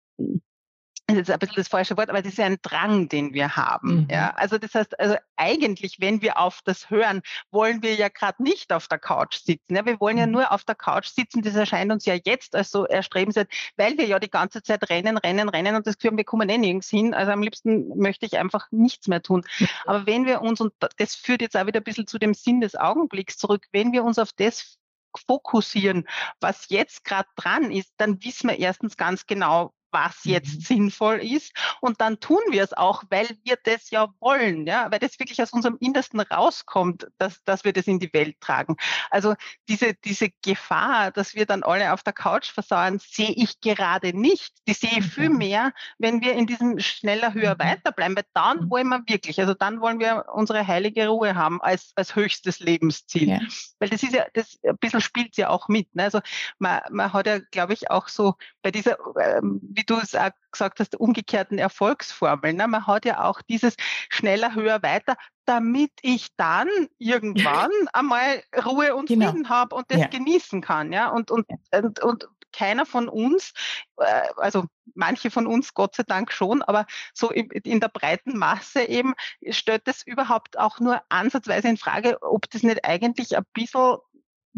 Speaker 2: das ist jetzt ein bisschen das falsche Wort, aber das ist ja ein Drang, den wir haben, ja?
Speaker 1: Mhm.
Speaker 2: Also, das heißt, also, eigentlich, wenn wir auf das hören, wollen wir ja gerade nicht auf der Couch sitzen, ja? Wir wollen ja
Speaker 1: Mhm.
Speaker 2: nur auf der Couch sitzen. Das erscheint uns ja jetzt als so erstrebenswert, weil wir ja die ganze Zeit rennen, rennen, rennen und das Gefühl haben, wir kommen eh nirgends hin. Also, am liebsten möchte ich einfach nichts mehr tun. Aber wenn wir uns, und das führt jetzt auch wieder ein bisschen zu dem Sinn des Augenblicks zurück, wenn wir uns auf das fokussieren, was jetzt gerade dran ist, dann wissen wir erstens ganz genau, was jetzt
Speaker 1: Mhm.
Speaker 2: sinnvoll ist. Und dann tun wir es auch, weil wir das ja wollen, ja, weil das wirklich aus unserem Innersten rauskommt, dass, dass wir das in die Welt tragen. Also diese, diese Gefahr, dass wir dann alle auf der Couch versauern, sehe ich gerade nicht. Die sehe ich viel
Speaker 1: Mhm.
Speaker 2: mehr, wenn wir in diesem schneller, höher,
Speaker 1: Mhm.
Speaker 2: weiter bleiben, weil dann
Speaker 1: Mhm.
Speaker 2: wollen wir wirklich, also dann wollen wir unsere heilige Ruhe haben als, als höchstes Lebensziel.
Speaker 1: Ja.
Speaker 2: Weil das ist ja, das ein bisschen spielt ja auch mit. Ne? Also man, man hat ja, glaube ich, auch so bei dieser, ähm, wie du es auch gesagt hast, umgekehrten Erfolgsformel. Ne? Man hat ja auch dieses schneller, höher, weiter, damit ich dann irgendwann einmal Ruhe und
Speaker 1: Genau.
Speaker 2: Frieden habe und das
Speaker 1: Ja.
Speaker 2: genießen kann. Ja? Und, und,
Speaker 1: Ja.
Speaker 2: und, und keiner von uns, äh, also manche von uns Gott sei Dank schon, aber so in, in der breiten Masse eben stellt das überhaupt auch nur ansatzweise in Frage, ob das nicht eigentlich ein bisschen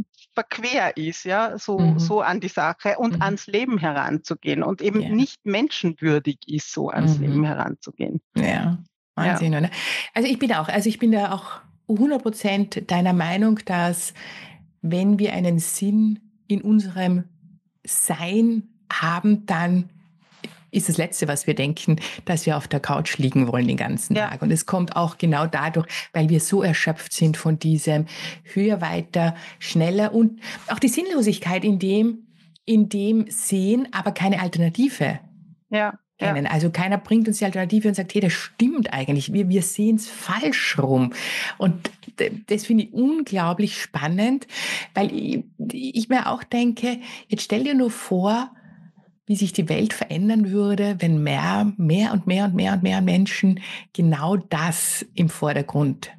Speaker 2: verquer ist, ja, so,
Speaker 1: Mhm.
Speaker 2: so an die Sache und
Speaker 1: Mhm.
Speaker 2: ans Leben heranzugehen und eben
Speaker 1: Ja.
Speaker 2: nicht menschenwürdig ist, so ans Leben
Speaker 1: Mhm.
Speaker 2: heranzugehen.
Speaker 1: Ja,
Speaker 2: Ja,
Speaker 1: Wahnsinn, oder? Also, ich bin auch also, ich bin da auch hundert Prozent deiner Meinung, dass wenn wir einen Sinn in unserem Sein haben, dann ist das Letzte, was wir denken, dass wir auf der Couch liegen wollen den ganzen
Speaker 2: ja,
Speaker 1: Tag. Und es kommt auch genau dadurch, weil wir so erschöpft sind von diesem höher, weiter, schneller und auch die Sinnlosigkeit in dem in dem Sehen, aber keine Alternative
Speaker 2: ja, ja.
Speaker 1: kennen. Also keiner bringt uns die Alternative und sagt, hey, das stimmt eigentlich. Wir, wir sehen es falsch rum. Und d- das finde ich unglaublich spannend, weil ich, ich mir auch denke, jetzt stell dir nur vor, wie sich die Welt verändern würde, wenn mehr, mehr und mehr und mehr und mehr Menschen genau das im Vordergrund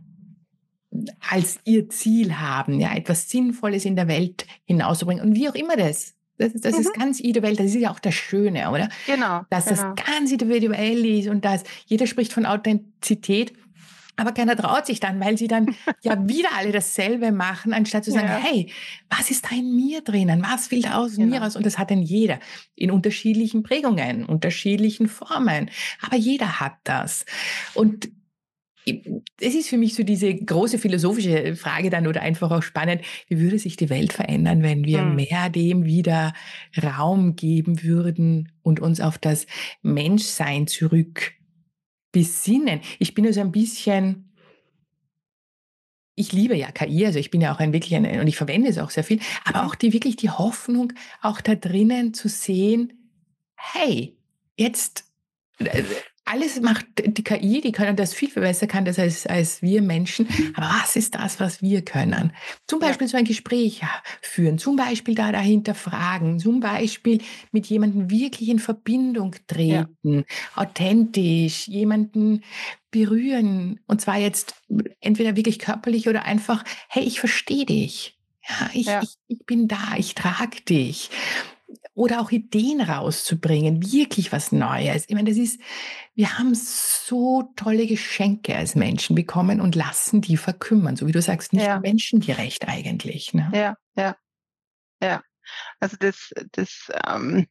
Speaker 1: als ihr Ziel haben, ja, etwas Sinnvolles in der Welt hinauszubringen. Und wie auch immer das. Das ist, das ist
Speaker 2: Mhm.
Speaker 1: ganz individuell, das ist ja auch das Schöne, oder?
Speaker 2: Genau,
Speaker 1: Dass das
Speaker 2: genau.
Speaker 1: ganz individuell ist und dass jeder spricht von Authentizität, aber keiner traut sich dann, weil sie dann ja wieder alle dasselbe machen, anstatt zu sagen,
Speaker 2: Ja,
Speaker 1: hey, was ist da in mir drinnen? Was will da aus mir
Speaker 2: genau.
Speaker 1: raus? Und das hat dann jeder in unterschiedlichen Prägungen, unterschiedlichen Formen. Aber jeder hat das. Und es ist für mich so diese große philosophische Frage dann oder einfach auch spannend, wie würde sich die Welt verändern, wenn wir
Speaker 2: Mhm.
Speaker 1: mehr dem wieder Raum geben würden und uns auf das Menschsein zurück besinnen. Ich bin also ein bisschen, ich liebe ja K I, also ich bin ja auch ein wirklich ein, und ich verwende es auch sehr viel, aber
Speaker 2: Mhm.
Speaker 1: auch die wirklich die Hoffnung, auch da drinnen zu sehen, hey, jetzt äh, alles macht die K I, die können das viel, viel besser, kann das als, als wir Menschen. Aber was ist das, was wir können? Zum
Speaker 2: Ja,
Speaker 1: Beispiel so ein Gespräch führen, zum Beispiel da dahinter fragen, zum Beispiel mit jemandem wirklich in Verbindung
Speaker 2: ja,
Speaker 1: treten, authentisch, jemanden berühren. Und zwar jetzt entweder wirklich körperlich oder einfach, hey, ich verstehe dich. Ja, ich,
Speaker 2: ja,
Speaker 1: ich, ich bin da, ich trage dich. Oder auch Ideen rauszubringen, wirklich was Neues. Ich meine, das ist, wir haben so tolle Geschenke als Menschen bekommen und lassen die verkümmern. So wie du sagst, nicht
Speaker 2: ja,
Speaker 1: menschengerecht eigentlich. Ne?
Speaker 2: ja, ja, ja. Also das, das, ähm,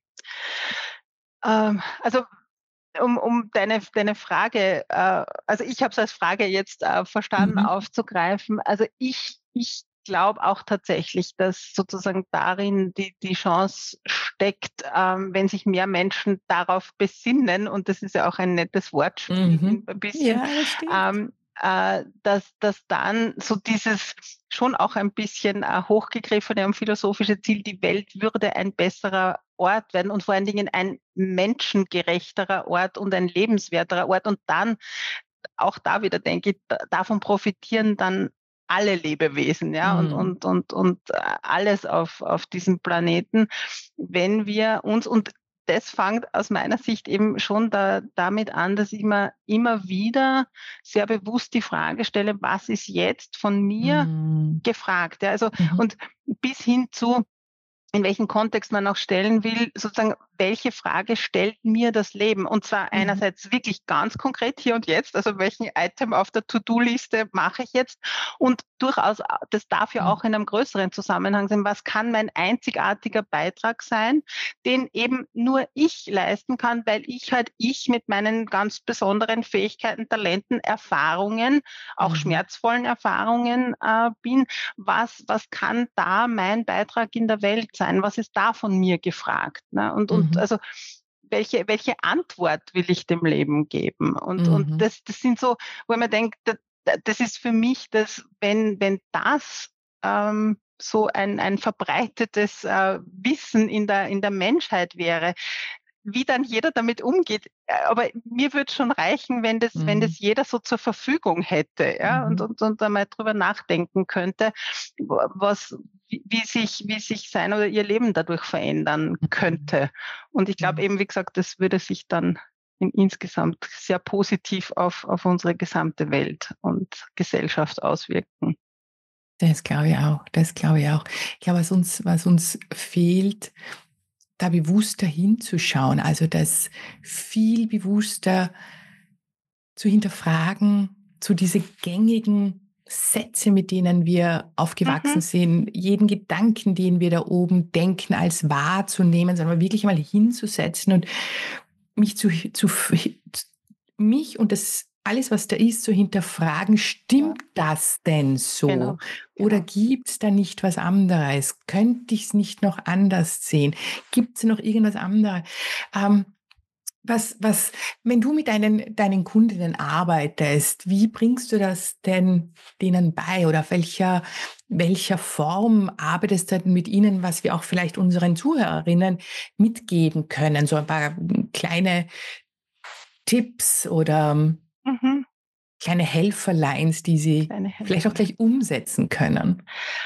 Speaker 2: ähm, also um, um deine, deine Frage, äh, also ich habe es als Frage jetzt äh, verstanden,
Speaker 1: Mhm.
Speaker 2: aufzugreifen. Also ich, ich glaube auch tatsächlich, dass sozusagen darin die, die Chance steckt, ähm, wenn sich mehr Menschen darauf besinnen, und das ist ja auch ein nettes Wortspiel
Speaker 1: Mhm.
Speaker 2: ein bisschen,
Speaker 1: Ja, das stimmt.
Speaker 2: ähm, äh, dass, dass dann so dieses schon auch ein bisschen äh, hochgegriffene und philosophische Ziel, die Welt würde ein besserer Ort werden und vor allen Dingen ein menschengerechterer Ort und ein lebenswerterer Ort. Und dann auch da wieder denke ich, davon profitieren dann alle Lebewesen, ja, und,
Speaker 1: Mhm.
Speaker 2: und, und, und äh, alles auf, auf diesem Planeten, wenn wir uns, und das fängt aus meiner Sicht eben schon da, damit an, dass ich mir immer wieder sehr bewusst die Frage stelle, was ist jetzt von mir
Speaker 1: Mhm.
Speaker 2: gefragt? Ja, also,
Speaker 1: Mhm.
Speaker 2: und bis hin zu, in welchen Kontext man auch stellen will, sozusagen, welche Frage stellt mir das Leben? Und zwar
Speaker 1: Mhm.
Speaker 2: einerseits wirklich ganz konkret hier und jetzt, also welchen Item auf der To-Do-Liste mache ich jetzt? Und durchaus, das darf ja auch
Speaker 1: Mhm.
Speaker 2: in einem größeren Zusammenhang sein, was kann mein einzigartiger Beitrag sein, den eben nur ich leisten kann, weil ich halt ich mit meinen ganz besonderen Fähigkeiten, Talenten, Erfahrungen, auch
Speaker 1: Mhm.
Speaker 2: schmerzvollen Erfahrungen äh, bin. Was, was kann da mein Beitrag in der Welt sein? Was ist da von mir gefragt? Ne? Und, und
Speaker 1: Mhm.
Speaker 2: also welche, welche Antwort will ich dem Leben geben? Und, und
Speaker 1: Mhm.
Speaker 2: das, das sind so, wo man denkt, das, das ist für mich das, wenn, wenn das ähm, so ein, ein verbreitetes äh, Wissen in der, in der Menschheit wäre, wie dann jeder damit umgeht. Äh, Aber mir würde schon reichen, wenn das, wenn
Speaker 1: Mhm.
Speaker 2: das jeder so zur Verfügung hätte, ja, und,
Speaker 1: Mhm.
Speaker 2: und, und einmal drüber nachdenken könnte, was, wie wie sich, wie sich sein oder ihr Leben dadurch verändern
Speaker 1: Mhm.
Speaker 2: könnte. Und ich glaube
Speaker 1: Mhm.
Speaker 2: eben, wie gesagt, das würde sich dann in, insgesamt sehr positiv auf, auf unsere gesamte Welt und Gesellschaft auswirken.
Speaker 1: Das glaube ich auch. Das glaube ich auch. Ich glaube, was uns, was uns fehlt, da bewusster hinzuschauen, also das viel bewusster zu hinterfragen, zu diese gängigen Sätze, mit denen wir aufgewachsen
Speaker 2: Mhm.
Speaker 1: sind, jeden Gedanken, den wir da oben denken, als wahrzunehmen, sondern wirklich mal hinzusetzen und mich zu, zu mich und das alles, was da ist, zu hinterfragen,
Speaker 2: Ja,
Speaker 1: stimmt das denn
Speaker 2: genau,
Speaker 1: so? Oder
Speaker 2: genau.
Speaker 1: gibt es da nicht was anderes? Könnte ich es nicht noch anders sehen? Gibt es noch irgendwas anderes? Ähm, was, was, wenn du mit deinen, deinen Kundinnen arbeitest, wie bringst du das denn denen bei oder auf welcher, welcher Form arbeitest du denn mit ihnen, was wir auch vielleicht unseren Zuhörerinnen mitgeben können? So ein paar kleine Tipps oder ähm,
Speaker 2: Mhm.
Speaker 1: kleine Helferleins, die sie
Speaker 2: Kleine
Speaker 1: vielleicht auch
Speaker 2: Helferlein.
Speaker 1: gleich umsetzen können.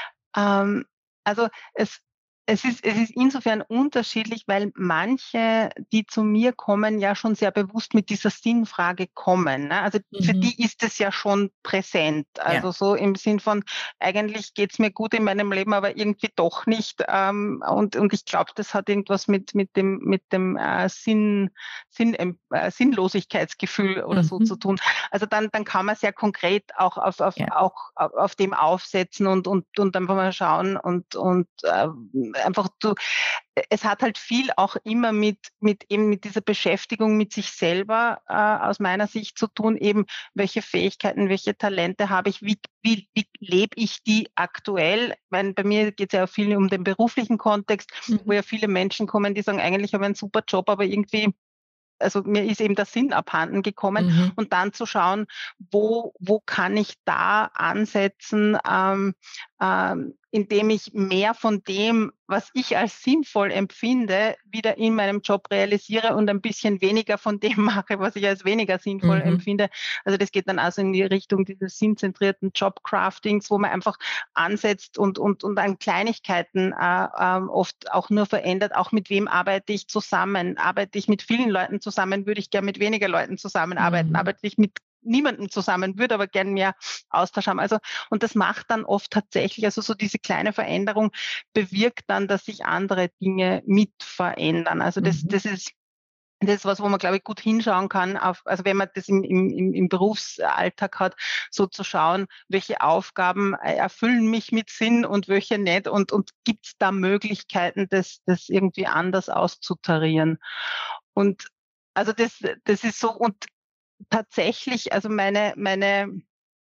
Speaker 2: Ähm, also es es ist es ist insofern unterschiedlich, weil manche, die zu mir kommen, ja schon sehr bewusst mit dieser Sinnfrage kommen, ne? Also, für
Speaker 1: Mhm.
Speaker 2: die ist es ja schon präsent. Also,
Speaker 1: Ja.
Speaker 2: so im Sinn von: „Eigentlich geht's mir gut in meinem Leben, aber irgendwie doch nicht.“ Ähm, und und ich glaube, das hat irgendwas mit mit dem mit dem, äh, Sinn Sinn ähm, äh, Sinnlosigkeitsgefühl oder so zu
Speaker 1: Mhm.
Speaker 2: tun. Also, dann dann kann man sehr konkret auch auf auf
Speaker 1: Ja.
Speaker 2: auch au auf dem aufsetzen und und und einfach mal schauen und und, ähm, einfach zu es hat halt viel auch immer mit mit eben mit dieser Beschäftigung mit sich selber, äh, aus meiner Sicht zu tun, eben welche Fähigkeiten, welche Talente habe ich, wie wie wie lebe ich die aktuell? Ich meine, bei mir geht's ja viel um den beruflichen Kontext, wo
Speaker 1: Mhm.
Speaker 2: ja viele Menschen kommen, die sagen: „Eigentlich habe ich einen super Job, aber irgendwie also mir ist eben der Sinn abhanden gekommen
Speaker 1: Mhm.
Speaker 2: und dann zu schauen, wo wo kann ich da ansetzen, ähm, ähm, indem ich mehr von dem, was ich als sinnvoll empfinde, wieder in meinem Job realisiere und ein bisschen weniger von dem mache, was ich als weniger sinnvoll
Speaker 1: Mhm.
Speaker 2: empfinde. Also das geht dann also in die Richtung dieses sinnzentrierten Jobcraftings, wo man einfach ansetzt und und und an Kleinigkeiten, äh, ähm, oft auch nur verändert. Auch mit wem arbeite ich zusammen? Arbeite ich mit vielen Leuten zusammen, würde ich gern mit weniger Leuten zusammenarbeiten.
Speaker 1: Mhm.
Speaker 2: Arbeite ich mit niemandem zusammen, würde aber gern mehr Austausch haben. Also und das macht dann oft tatsächlich also so diese kleine Veränderung bewirkt dann, dass sich andere Dinge mit verändern. Also das
Speaker 1: Mhm.
Speaker 2: das ist das ist was, wo man, glaube ich, gut hinschauen kann auf also wenn man das im im im im Berufsalltag hat, so zu schauen, welche Aufgaben, äh, erfüllen mich mit Sinn und welche nicht und und gibt's da Möglichkeiten, das das irgendwie anders auszutarieren. Und also das das ist so und tatsächlich, also meine meine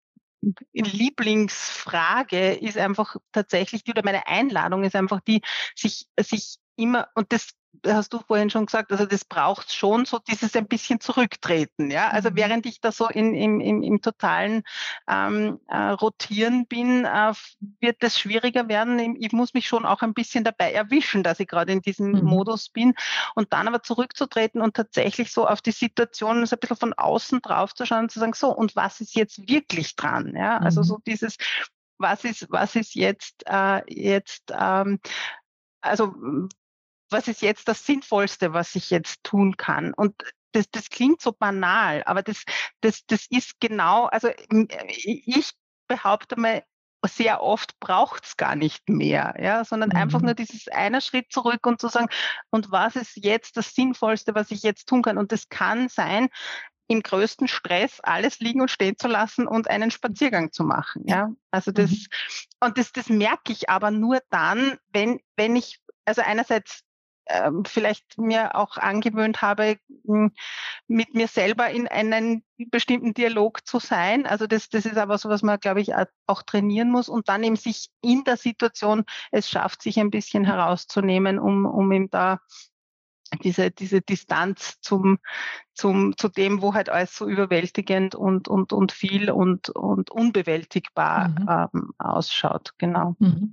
Speaker 2: Lieblingsfrage ist einfach tatsächlich die oder meine Einladung ist einfach die, sich sich immer und das hast du vorhin schon gesagt, also das braucht schon so dieses ein bisschen Zurücktreten, ja? Also
Speaker 1: Mhm.
Speaker 2: während ich da so in im im im totalen, ähm, äh, Rotieren bin, äh, wird es schwieriger werden. Ich muss mich schon auch ein bisschen dabei erwischen, dass ich gerade in diesem
Speaker 1: Mhm.
Speaker 2: Modus bin und dann aber zurückzutreten und tatsächlich so auf die Situation so ein bisschen von außen drauf zu schauen und zu sagen: „So, und was ist jetzt wirklich dran?“ Ja, also so
Speaker 1: Mhm.
Speaker 2: dieses, was ist was ist jetzt, äh jetzt, ähm also, hm, was ist jetzt das Sinnvollste, was ich jetzt tun kann? Und das das klingt so banal, aber das das das ist genau also, hm, ich behaupte mal, sehr oft braucht's gar nicht mehr, ja, sondern einfach nur
Speaker 1: Mhm.
Speaker 2: dieses einer Schritt zurück und zu sagen: „Und was ist jetzt das Sinnvollste, was ich jetzt tun kann?“ Und das kann sein, im größten Stress alles liegen und stehen zu lassen und einen Spaziergang zu machen,
Speaker 1: Ja.
Speaker 2: ja? Also, das
Speaker 1: Mhm.
Speaker 2: und das das merke ich aber nur dann, wenn wenn ich also einerseits, ähm, vielleicht mir auch angewöhnt habe, hm, mit mir selber in einen bestimmten Dialog zu sein. Also, das das ist aber so was man, glaube ich, a auch trainieren muss und dann eben sich in der Situation es schafft, sich ein bisschen herauszunehmen, um um eben da diese diese Distanz zum zum zu dem, wo halt alles so überwältigend und und und viel und und unbewältigbar,
Speaker 1: Mhm.
Speaker 2: ähm, ausschaut, genau.
Speaker 1: Mhm.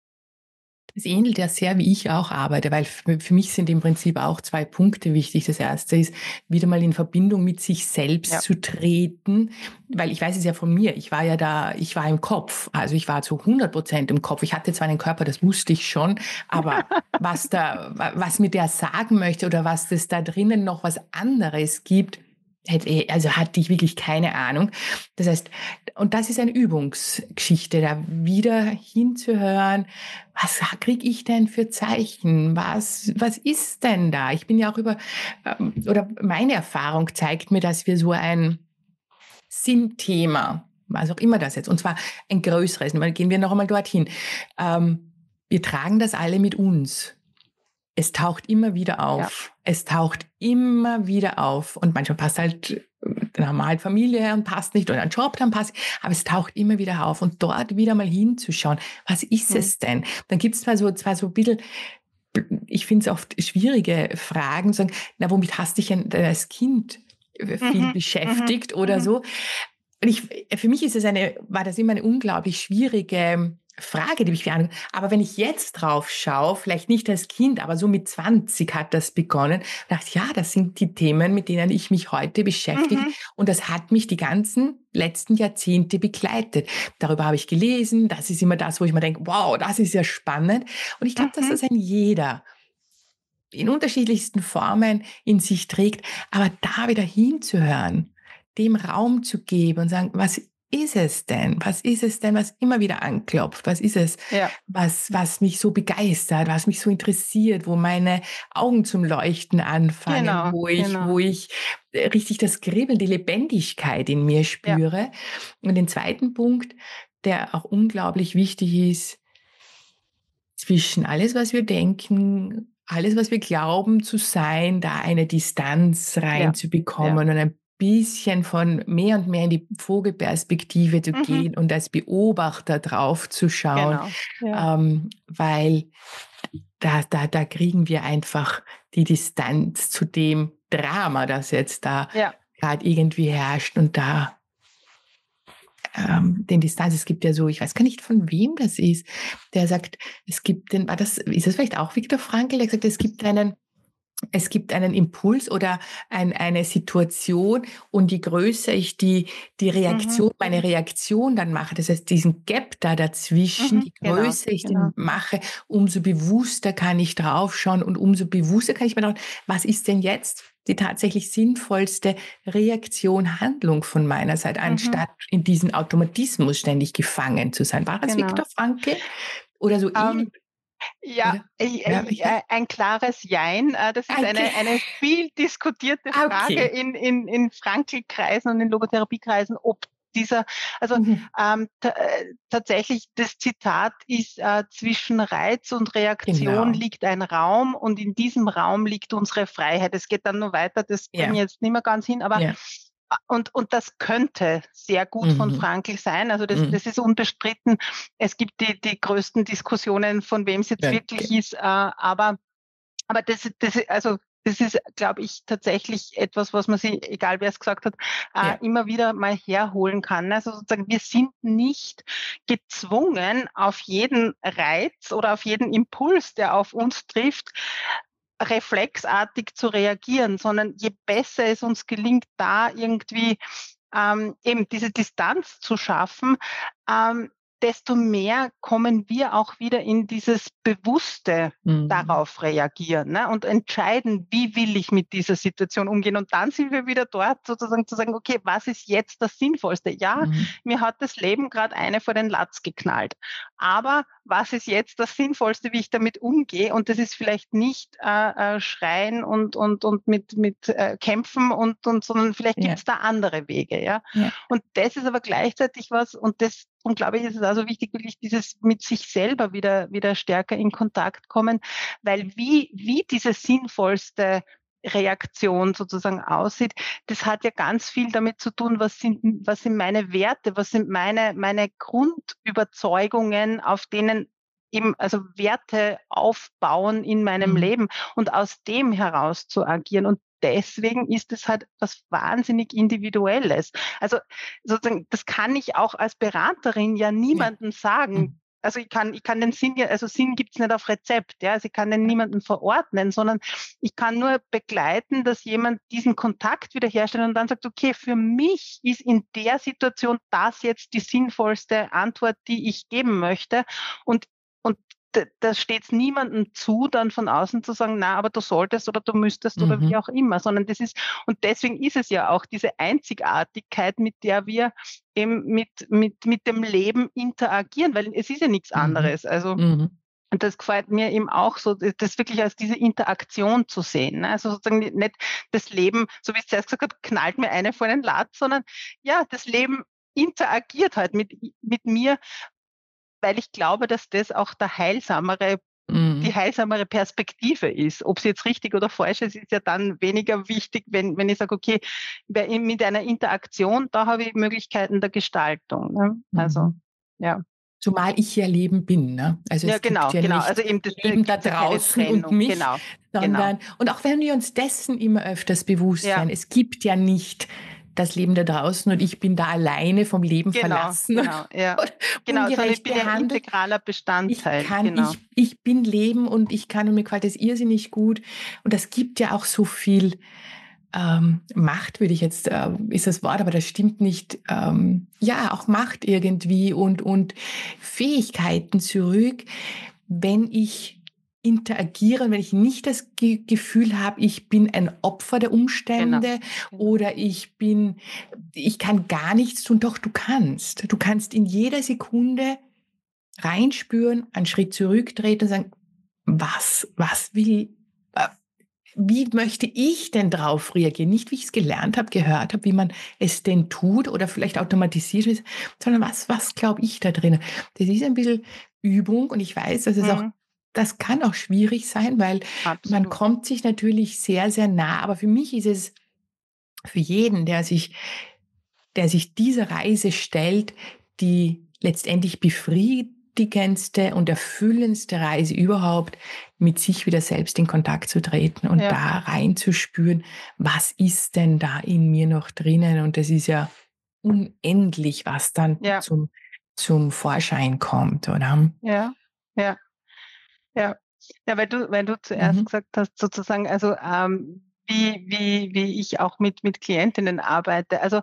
Speaker 1: Es ähnelt ja sehr, wie ich auch arbeite, weil für für mich sind im Prinzip auch zwei Punkte wichtig. Das erste ist, wieder mal in Verbindung mit sich selbst
Speaker 2: Ja.
Speaker 1: zu treten, weil ich weiß es ja von mir, ich war ja da ich war im Kopf, also ich war zu hundert Prozent im Kopf. Ich hatte zwar einen Körper, das wusste ich schon, aber was da wa was mir der sagen möchte oder was das da drinnen noch was anderes gibt, hätte also hatte ich wirklich keine Ahnung. Das heißt und das ist eine Übungsgeschichte, da wieder hinzuhören, was kriege ich denn für Zeichen? Was, was ist denn da? Ich bin ja auch über, ähm, oder meine Erfahrung zeigt mir, dass wir so ein Sinnthema was auch immer das jetzt, und zwar ein größeres, weil gehen wir noch einmal dorthin. Ähm, wir tragen das alle mit uns. Es taucht immer wieder
Speaker 2: Ja.
Speaker 1: auf. Es taucht immer wieder auf. Und manchmal passt halt, dann haben wir halt Familie und passt nicht, oder ein Job, dann passt, aber es taucht immer wieder auf. Und dort wieder mal hinzuschauen, was ist
Speaker 2: Mhm.
Speaker 1: es denn? Dann gibt es zwar so, zwar so ein bisschen, ich finde es oft schwierige Fragen, sagen, na, womit hast du dich denn als Kind viel
Speaker 2: Mhm.
Speaker 1: beschäftigt
Speaker 2: Mhm.
Speaker 1: oder
Speaker 2: Mhm.
Speaker 1: so? Und ich, für mich ist es eine, war das immer eine unglaublich schwierige Frage, die ich beantworte. Aber wenn ich jetzt drauf schaue, vielleicht nicht als Kind, aber so mit zwanzig hat das begonnen, dachte ich, ja, das sind die Themen, mit denen ich mich heute beschäftige.
Speaker 2: Mhm.
Speaker 1: Und das hat mich die ganzen letzten Jahrzehnte begleitet. Darüber habe ich gelesen. Das ist immer das, wo ich mir denke, wow, das ist ja spannend. Und ich glaube, dass
Speaker 2: Mhm.
Speaker 1: das ein jeder in unterschiedlichsten Formen in sich trägt. Aber da wieder hinzuhören, dem Raum zu geben und sagen, was ist es denn? Was ist es denn, was immer wieder anklopft? Was ist es,
Speaker 2: Ja.
Speaker 1: was, was mich so begeistert, was mich so interessiert, wo meine Augen zum Leuchten anfangen,
Speaker 2: Genau,
Speaker 1: wo ich,
Speaker 2: genau.
Speaker 1: wo ich äh, richtig das Kribbeln, die Lebendigkeit in mir
Speaker 2: Ja.
Speaker 1: spüre. Und den zweiten Punkt, der auch unglaublich wichtig ist, zwischen alles, was wir denken, alles, was wir glauben zu sein, da eine Distanz
Speaker 2: Ja. Ja.
Speaker 1: reinzubekommen und ein bisschen von mehr und mehr in die Vogelperspektive zu
Speaker 2: Mhm.
Speaker 1: gehen und als Beobachter drauf zu schauen,
Speaker 2: Genau. Ja.
Speaker 1: ähm, weil da, da, da kriegen wir einfach die Distanz zu dem Drama, das jetzt da
Speaker 2: Ja.
Speaker 1: gerade irgendwie herrscht, und da ähm, den Distanz. Es gibt ja so, ich weiß gar nicht, von wem das ist, der sagt, es gibt den, war das, ist das vielleicht auch Viktor Frankl, der gesagt hat, es gibt einen, es gibt einen Impuls oder ein, eine Situation, und je größer ich die, die
Speaker 2: Mhm.
Speaker 1: Reaktion, meine Reaktion dann mache, das heißt diesen Gap da dazwischen,
Speaker 2: Mhm.
Speaker 1: je
Speaker 2: Genau.
Speaker 1: größer ich
Speaker 2: Genau.
Speaker 1: den mache, umso bewusster kann ich draufschauen und umso bewusster kann ich mir drauf, was ist denn jetzt die tatsächlich sinnvollste Reaktion, Handlung von meiner Seite,
Speaker 2: Mhm.
Speaker 1: anstatt in diesen Automatismus ständig gefangen zu sein. War das
Speaker 2: Genau.
Speaker 1: Viktor Frankl? Oder so
Speaker 2: Ähm,
Speaker 1: ähnlich?
Speaker 2: ja,
Speaker 1: Oder?
Speaker 2: i
Speaker 1: Ja,
Speaker 2: i
Speaker 1: welcher?
Speaker 2: äh, ein klares Jein. Äh, das ist
Speaker 1: Okay.
Speaker 2: eine eine viel diskutierte
Speaker 1: Ah,
Speaker 2: Frage
Speaker 1: okay.
Speaker 2: in in in Frankl-Kreisen und in Logotherapiekreisen, ob dieser also,
Speaker 1: Mhm.
Speaker 2: ähm, ta äh, tatsächlich das Zitat ist, äh: „Zwischen Reiz und Reaktion
Speaker 1: Genau.
Speaker 2: liegt ein Raum und in diesem Raum liegt unsere Freiheit." Es geht dann noch weiter, das bringe ich
Speaker 1: Ja,
Speaker 2: jetzt nicht mehr ganz hin, aber
Speaker 1: ja.
Speaker 2: a und und das könnte sehr gut von
Speaker 1: Mhm.
Speaker 2: Frankl sein. Also, das
Speaker 1: Mhm.
Speaker 2: das ist unbestritten. Es gibt die die größten Diskussionen, von wem's jetzt
Speaker 1: Ja,
Speaker 2: wirklich
Speaker 1: okay.
Speaker 2: ist, äh, aber aber das das also, das ist, glaube ich, tatsächlich etwas, was man sich, egal wer es gesagt hat, äh,
Speaker 1: Ja.
Speaker 2: immer wieder mal herholen kann. Also, sozusagen, wir sind nicht gezwungen, auf jeden Reiz oder auf jeden Impuls, der auf uns trifft, reflexartig zu reagieren, sondern je besser es uns gelingt, da irgendwie, ähm, eben diese Distanz zu schaffen, ähm, desto mehr kommen wir auch wieder in dieses bewusste
Speaker 1: Mhm.
Speaker 2: darauf reagieren, ne, und entscheiden, wie will ich mit dieser Situation umgehen? Und dann sind wir wieder dort sozusagen zu sagen: „Okay, was ist jetzt das Sinnvollste?" Ja,
Speaker 1: Mhm.
Speaker 2: mir hat das Leben gerade eine vor den Latz geknallt. Aber was ist jetzt das Sinnvollste, wie ich damit umgehe? Und das ist vielleicht nicht, äh, äh, schreien und und und mit mit, äh, kämpfen und und sondern vielleicht
Speaker 1: Ja,
Speaker 2: gibt's da andere Wege, ja?
Speaker 1: ja.
Speaker 2: Und das ist aber gleichzeitig was, und das und glaube ich, ist es also wichtig, wirklich dieses mit sich selber wieder wieder stärker in Kontakt kommen, weil wie wie diese sinnvollste Reaktion sozusagen aussieht, das hat ja ganz viel damit zu tun, was sind was sind meine Werte, was sind meine meine Grundüberzeugungen, auf denen eben also Werte aufbauen in meinem
Speaker 1: Mhm.
Speaker 2: Leben und aus dem heraus zu agieren. Und deswegen ist es halt was wahnsinnig Individuelles. Also, sozusagen, das kann ich auch als Beraterin ja
Speaker 1: Ja.
Speaker 2: niemandem sagen.
Speaker 1: Mhm.
Speaker 2: Also, ich kann ich kann den Sinn ja also Sinn gibt's nicht auf Rezept, ja. Also, ich kann den
Speaker 1: Ja.
Speaker 2: niemandem verordnen, sondern ich kann nur begleiten, dass jemand diesen Kontakt wiederherstellt und dann sagt: „Okay, für mich ist in der Situation das jetzt die sinnvollste Antwort, die ich geben möchte." Und und d da steht's niemandem zu, dann von außen zu sagen: „Na, aber du solltest oder du müsstest" oder wie
Speaker 1: Mhm.
Speaker 2: auch immer, sondern das ist und deswegen ist es ja auch diese Einzigartigkeit, mit der wir eben mit mit mit dem Leben interagieren, weil es ist ja nix
Speaker 1: Mhm.
Speaker 2: anderes. Also,
Speaker 1: Mhm.
Speaker 2: und das gefällt mir eben auch so, d das wirklich als diese Interaktion zu sehen, ne? Also, sozusagen ni nicht das Leben, so wie ich zuerst gesagt habe, knallt mir eine vor den Latz, sondern ja, das Leben interagiert halt mit, mit mir, weil ich glaube, dass das auch der heilsamere die
Speaker 1: Mhm.
Speaker 2: heilsamere Perspektive ist. Ob es jetzt richtig oder falsch ist, ist ja dann weniger wichtig, wenn, wenn ich sage, okay, mit einer Interaktion, da habe ich Möglichkeiten der Gestaltung. Ne? Also,
Speaker 1: Mhm.
Speaker 2: ja.
Speaker 1: Zumal ich ja Leben bin, ne? Also
Speaker 2: Ja,
Speaker 1: es gibt
Speaker 2: genau,
Speaker 1: ja
Speaker 2: genau. Also
Speaker 1: nicht
Speaker 2: eben, das, da
Speaker 1: Leben da
Speaker 2: gibt es ja keine
Speaker 1: draußen und
Speaker 2: Trennung.
Speaker 1: mich,
Speaker 2: Genau, genau.
Speaker 1: sondern, und auch wenn wir uns dessen immer öfters bewusst
Speaker 2: Ja,
Speaker 1: sein, es gibt ja nicht das Leben da draußen und ich bin da alleine vom Leben
Speaker 2: genau,
Speaker 1: verlassen
Speaker 2: genau, ja.
Speaker 1: oder
Speaker 2: Genau, sondern ich
Speaker 1: ungerecht
Speaker 2: bin ja ein
Speaker 1: behandelt.
Speaker 2: integraler
Speaker 1: Ich
Speaker 2: Bestandteil,
Speaker 1: kann,
Speaker 2: genau.
Speaker 1: ich, ich bin Leben und ich kann, und mir gefällt das irrsinnig gut. Und das gibt ja auch so viel ähm, Macht, würde ich jetzt, äh, ist das Wort, aber das stimmt nicht. Ähm, ja, auch Macht irgendwie und, und Fähigkeiten zurück, wenn ich interagiere, wenn ich nicht das Ge Gefühl habe, ich bin ein Opfer der
Speaker 2: Genau,
Speaker 1: Umstände
Speaker 2: genau.
Speaker 1: oder ich bin, ich kann gar nichts tun. Doch, du kannst. Du kannst in jeder Sekunde reinspüren, einen Schritt zurücktreten und sagen, was, was will, äh, wie möchte ich denn drauf reagieren? Nicht, wie ich es gelernt habe, gehört habe, wie man es denn tut oder vielleicht automatisiert ist, sondern was, was glaube ich da drin? Das ist ein bisschen Übung und ich weiß, dass es auch,
Speaker 2: Mhm,
Speaker 1: das kann auch schwierig sein, weil man
Speaker 2: absolut.
Speaker 1: kommt sich natürlich sehr, sehr nah. Aber für mich ist es, für jeden, der sich, der sich dieser Reise stellt, die letztendlich befriedigendste und erfüllendste Reise überhaupt, mit sich wieder selbst in Kontakt zu treten und
Speaker 2: Ja,
Speaker 1: da reinzuspüren, was ist denn da in mir noch drinnen? Und das ist ja unendlich, was dann
Speaker 2: ja,
Speaker 1: zum, zum Vorschein kommt, oder?
Speaker 2: ja, ja, ja. Ja, weil du, weil du zuerst
Speaker 1: Mhm.
Speaker 2: gesagt hast, sozusagen, also ähm, wie, wie, wie ich auch mit, mit Klientinnen arbeite. Also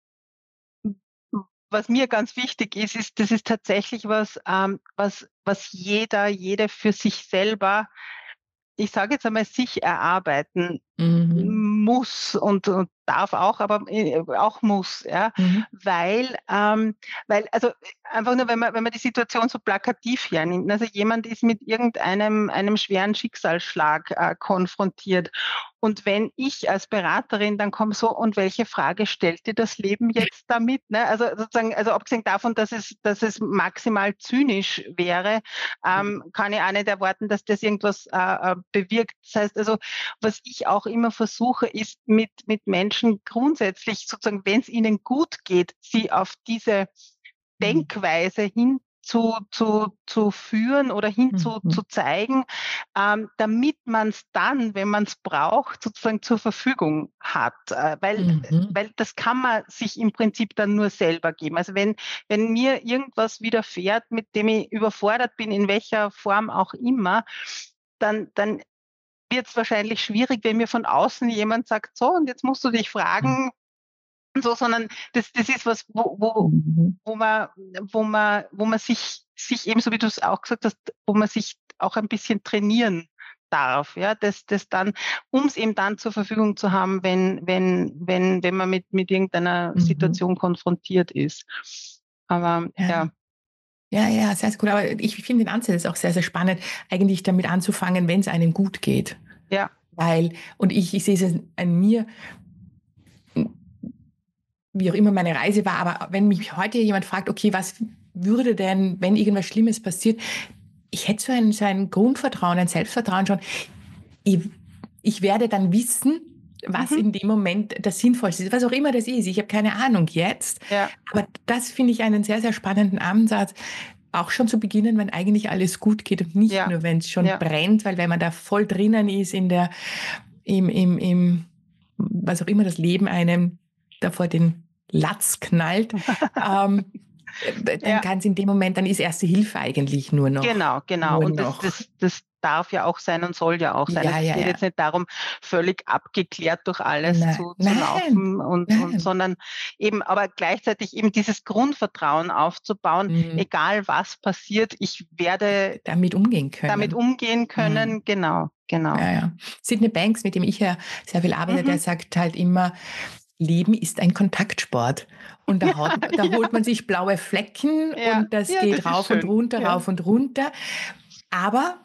Speaker 2: was mir ganz wichtig ist, ist, das ist tatsächlich was, ähm, was, was jeder, jede für sich selber, ich sage jetzt einmal, sich erarbeiten
Speaker 1: Mhm.
Speaker 2: muss und, und darf auch, aber äh, auch muss, ja,
Speaker 1: Mhm.
Speaker 2: weil, ähm, weil, also einfach nur, wenn man, wenn man die Situation so plakativ hernimmt, also jemand ist mit irgendeinem einem schweren Schicksalsschlag äh, konfrontiert und wenn ich als Beraterin dann komme so, und welche Frage stellt dir das Leben jetzt damit? Ne? Also sozusagen, also abgesehen davon, dass es, dass es maximal zynisch wäre, ähm, kann ich auch nicht erwarten, dass das irgendwas äh, äh, bewirkt. Das heißt also, was ich auch immer versuche, ist mit, mit Menschen grundsätzlich sozusagen, wenn es ihnen gut geht, sie auf diese Denkweise hin zu, zu, zu führen oder hin zu,
Speaker 1: Mhm.
Speaker 2: zu zeigen, ähm, damit man es dann, wenn man es braucht, sozusagen zur Verfügung hat. Äh, weil,
Speaker 1: Mhm.
Speaker 2: weil das kann man sich im Prinzip dann nur selber geben. Also wenn, wenn mir irgendwas widerfährt, mit dem ich überfordert bin, in welcher Form auch immer, dann, dann wird es wahrscheinlich schwierig, wenn mir von außen jemand sagt, so, und jetzt musst du dich fragen, so, sondern das, das ist was, wo, wo,
Speaker 1: Mhm.
Speaker 2: wo man, wo man, wo man sich, sich eben, so wie du es auch gesagt hast, wo man sich auch ein bisschen trainieren darf, ja, das, das dann, um es eben dann zur Verfügung zu haben, wenn, wenn, wenn, wenn man mit, mit irgendeiner
Speaker 1: Mhm.
Speaker 2: Situation konfrontiert ist. Aber
Speaker 1: Ja.
Speaker 2: ja,
Speaker 1: Ja, ja, sehr, sehr gut. Aber ich finde den Ansatz auch sehr, sehr spannend, eigentlich damit anzufangen, wenn es einem gut geht.
Speaker 2: ja,
Speaker 1: Weil, und ich, ich sehe es an mir, wie auch immer meine Reise war, aber wenn mich heute jemand fragt, okay, was würde denn, wenn irgendwas Schlimmes passiert, ich hätte so ein, so ein Grundvertrauen, ein Selbstvertrauen schon. Ich, ich werde dann wissen, was
Speaker 2: mhm,
Speaker 1: in dem Moment das Sinnvollste ist, was auch immer das ist. Ich habe keine Ahnung jetzt.
Speaker 2: ja,
Speaker 1: Aber das finde ich einen sehr, sehr spannenden Ansatz, auch schon zu beginnen, wenn eigentlich alles gut geht und nicht
Speaker 2: ja,
Speaker 1: nur, wenn es schon
Speaker 2: ja,
Speaker 1: brennt, weil wenn man da voll drinnen ist in der, im, im, im, was auch immer das Leben einem da vor den Latz knallt, ähm, dann
Speaker 2: ja.
Speaker 1: kann es in dem Moment, dann ist Erste Hilfe eigentlich nur noch,
Speaker 2: Genau, genau.
Speaker 1: nur
Speaker 2: Und das,
Speaker 1: noch.
Speaker 2: das, das darf ja auch sein und soll ja auch sein.
Speaker 1: Ja,
Speaker 2: Also es
Speaker 1: ja,
Speaker 2: geht
Speaker 1: ja.
Speaker 2: jetzt nicht darum, völlig abgeklärt durch alles
Speaker 1: Nein,
Speaker 2: zu, zu
Speaker 1: nein,
Speaker 2: laufen und, und,
Speaker 1: nein.
Speaker 2: sondern eben, aber gleichzeitig eben dieses Grundvertrauen aufzubauen,
Speaker 1: Mhm.
Speaker 2: egal was passiert, ich werde
Speaker 1: Damit umgehen
Speaker 2: damit
Speaker 1: können.
Speaker 2: umgehen
Speaker 1: Mhm.
Speaker 2: können. Genau, genau.
Speaker 1: Ja, ja. Sydney Banks, mit dem ich ja sehr viel arbeite, der
Speaker 2: Mhm.
Speaker 1: sagt halt immer, Leben ist ein Kontaktsport. Und da, haut, da
Speaker 2: Ja,
Speaker 1: holt man sich blaue Flecken
Speaker 2: ja,
Speaker 1: und das
Speaker 2: ja,
Speaker 1: geht
Speaker 2: das ist
Speaker 1: rauf und
Speaker 2: schön.
Speaker 1: runter,
Speaker 2: Ja.
Speaker 1: rauf und runter. Aber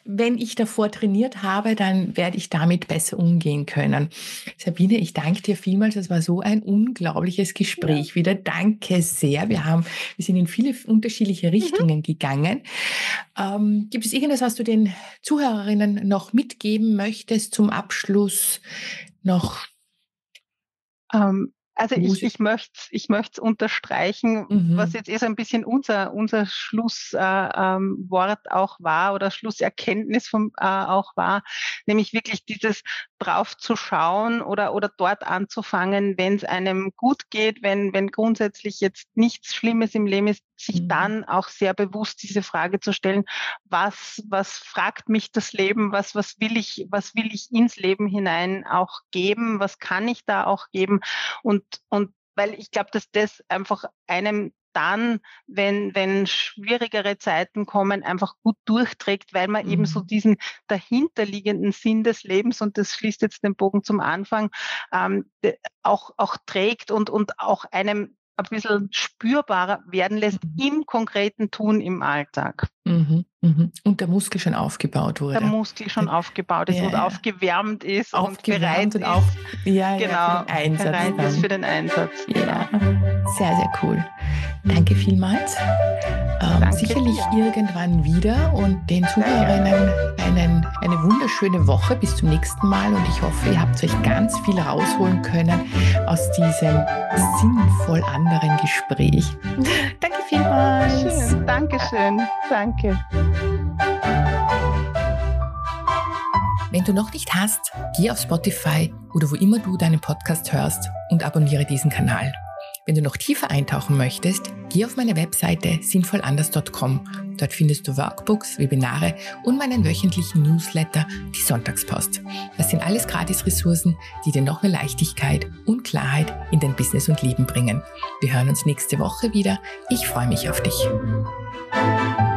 Speaker 1: wenn ich davor trainiert habe, dann werde ich damit besser umgehen können. Sabine, ich danke dir vielmals. Das war so ein unglaubliches Gespräch. Ja. Wieder danke sehr. Wir haben, wir sind in viele unterschiedliche Richtungen mhm. gegangen. Ähm, gibt es irgendwas, was du den Zuhörerinnen noch mitgeben möchtest zum Abschluss noch?
Speaker 2: Ähm. Also ich, ich möchte es ich möcht's unterstreichen, mhm. was jetzt eh so ein bisschen unser, unser Schlusswort äh, ähm, auch war oder Schlusserkenntnis vom, äh, auch war, nämlich wirklich dieses drauf zu schauen oder, oder dort anzufangen, wenn es einem gut geht, wenn, wenn grundsätzlich jetzt nichts Schlimmes im Leben ist, sich mhm. dann auch sehr bewusst diese Frage zu stellen, was, was fragt mich das Leben, was, was will ich, was will ich ins Leben hinein auch geben, was kann ich da auch geben und Und weil ich glaube, dass das einfach einem dann, wenn, wenn schwierigere Zeiten kommen, einfach gut durchträgt, weil man mhm. eben so diesen dahinterliegenden Sinn des Lebens, und das schließt jetzt den Bogen zum Anfang, ähm, auch, auch trägt und, und auch einem ein bisschen spürbarer werden lässt mhm. im konkreten Tun im Alltag.
Speaker 1: Mhm, mhm. Und der Muskel schon aufgebaut wurde.
Speaker 2: Der Muskel schon aufgebaut ist ja, und ja. aufgewärmt ist
Speaker 1: aufgewärmt
Speaker 2: und bereit
Speaker 1: und auf,
Speaker 2: ist,
Speaker 1: ja,
Speaker 2: genau,
Speaker 1: ja, für den Einsatz
Speaker 2: bereit
Speaker 1: dann.
Speaker 2: ist für den Einsatz.
Speaker 1: Ja, sehr, sehr cool. Danke vielmals. Ähm,
Speaker 2: Danke
Speaker 1: sicherlich
Speaker 2: dir.
Speaker 1: irgendwann wieder und den Zuhörerinnen einen, eine wunderschöne Woche. Bis zum nächsten Mal und ich hoffe, ihr habt euch ganz viel rausholen können aus diesem sinnvoll anderen Gespräch. Danke vielmals.
Speaker 2: Schön, Dankeschön. Danke.
Speaker 1: Wenn du noch nicht hast, geh auf Spotify oder wo immer du deinen Podcast hörst und abonniere diesen Kanal. Wenn du noch tiefer eintauchen möchtest, geh auf meine Webseite sinnvollanders punkt com. Dort findest du Workbooks, Webinare und meinen wöchentlichen Newsletter, die Sonntagspost. Das sind alles Gratis-Ressourcen, die dir noch mehr Leichtigkeit und Klarheit in dein Business und Leben bringen. Wir hören uns nächste Woche wieder. Ich freue mich auf dich.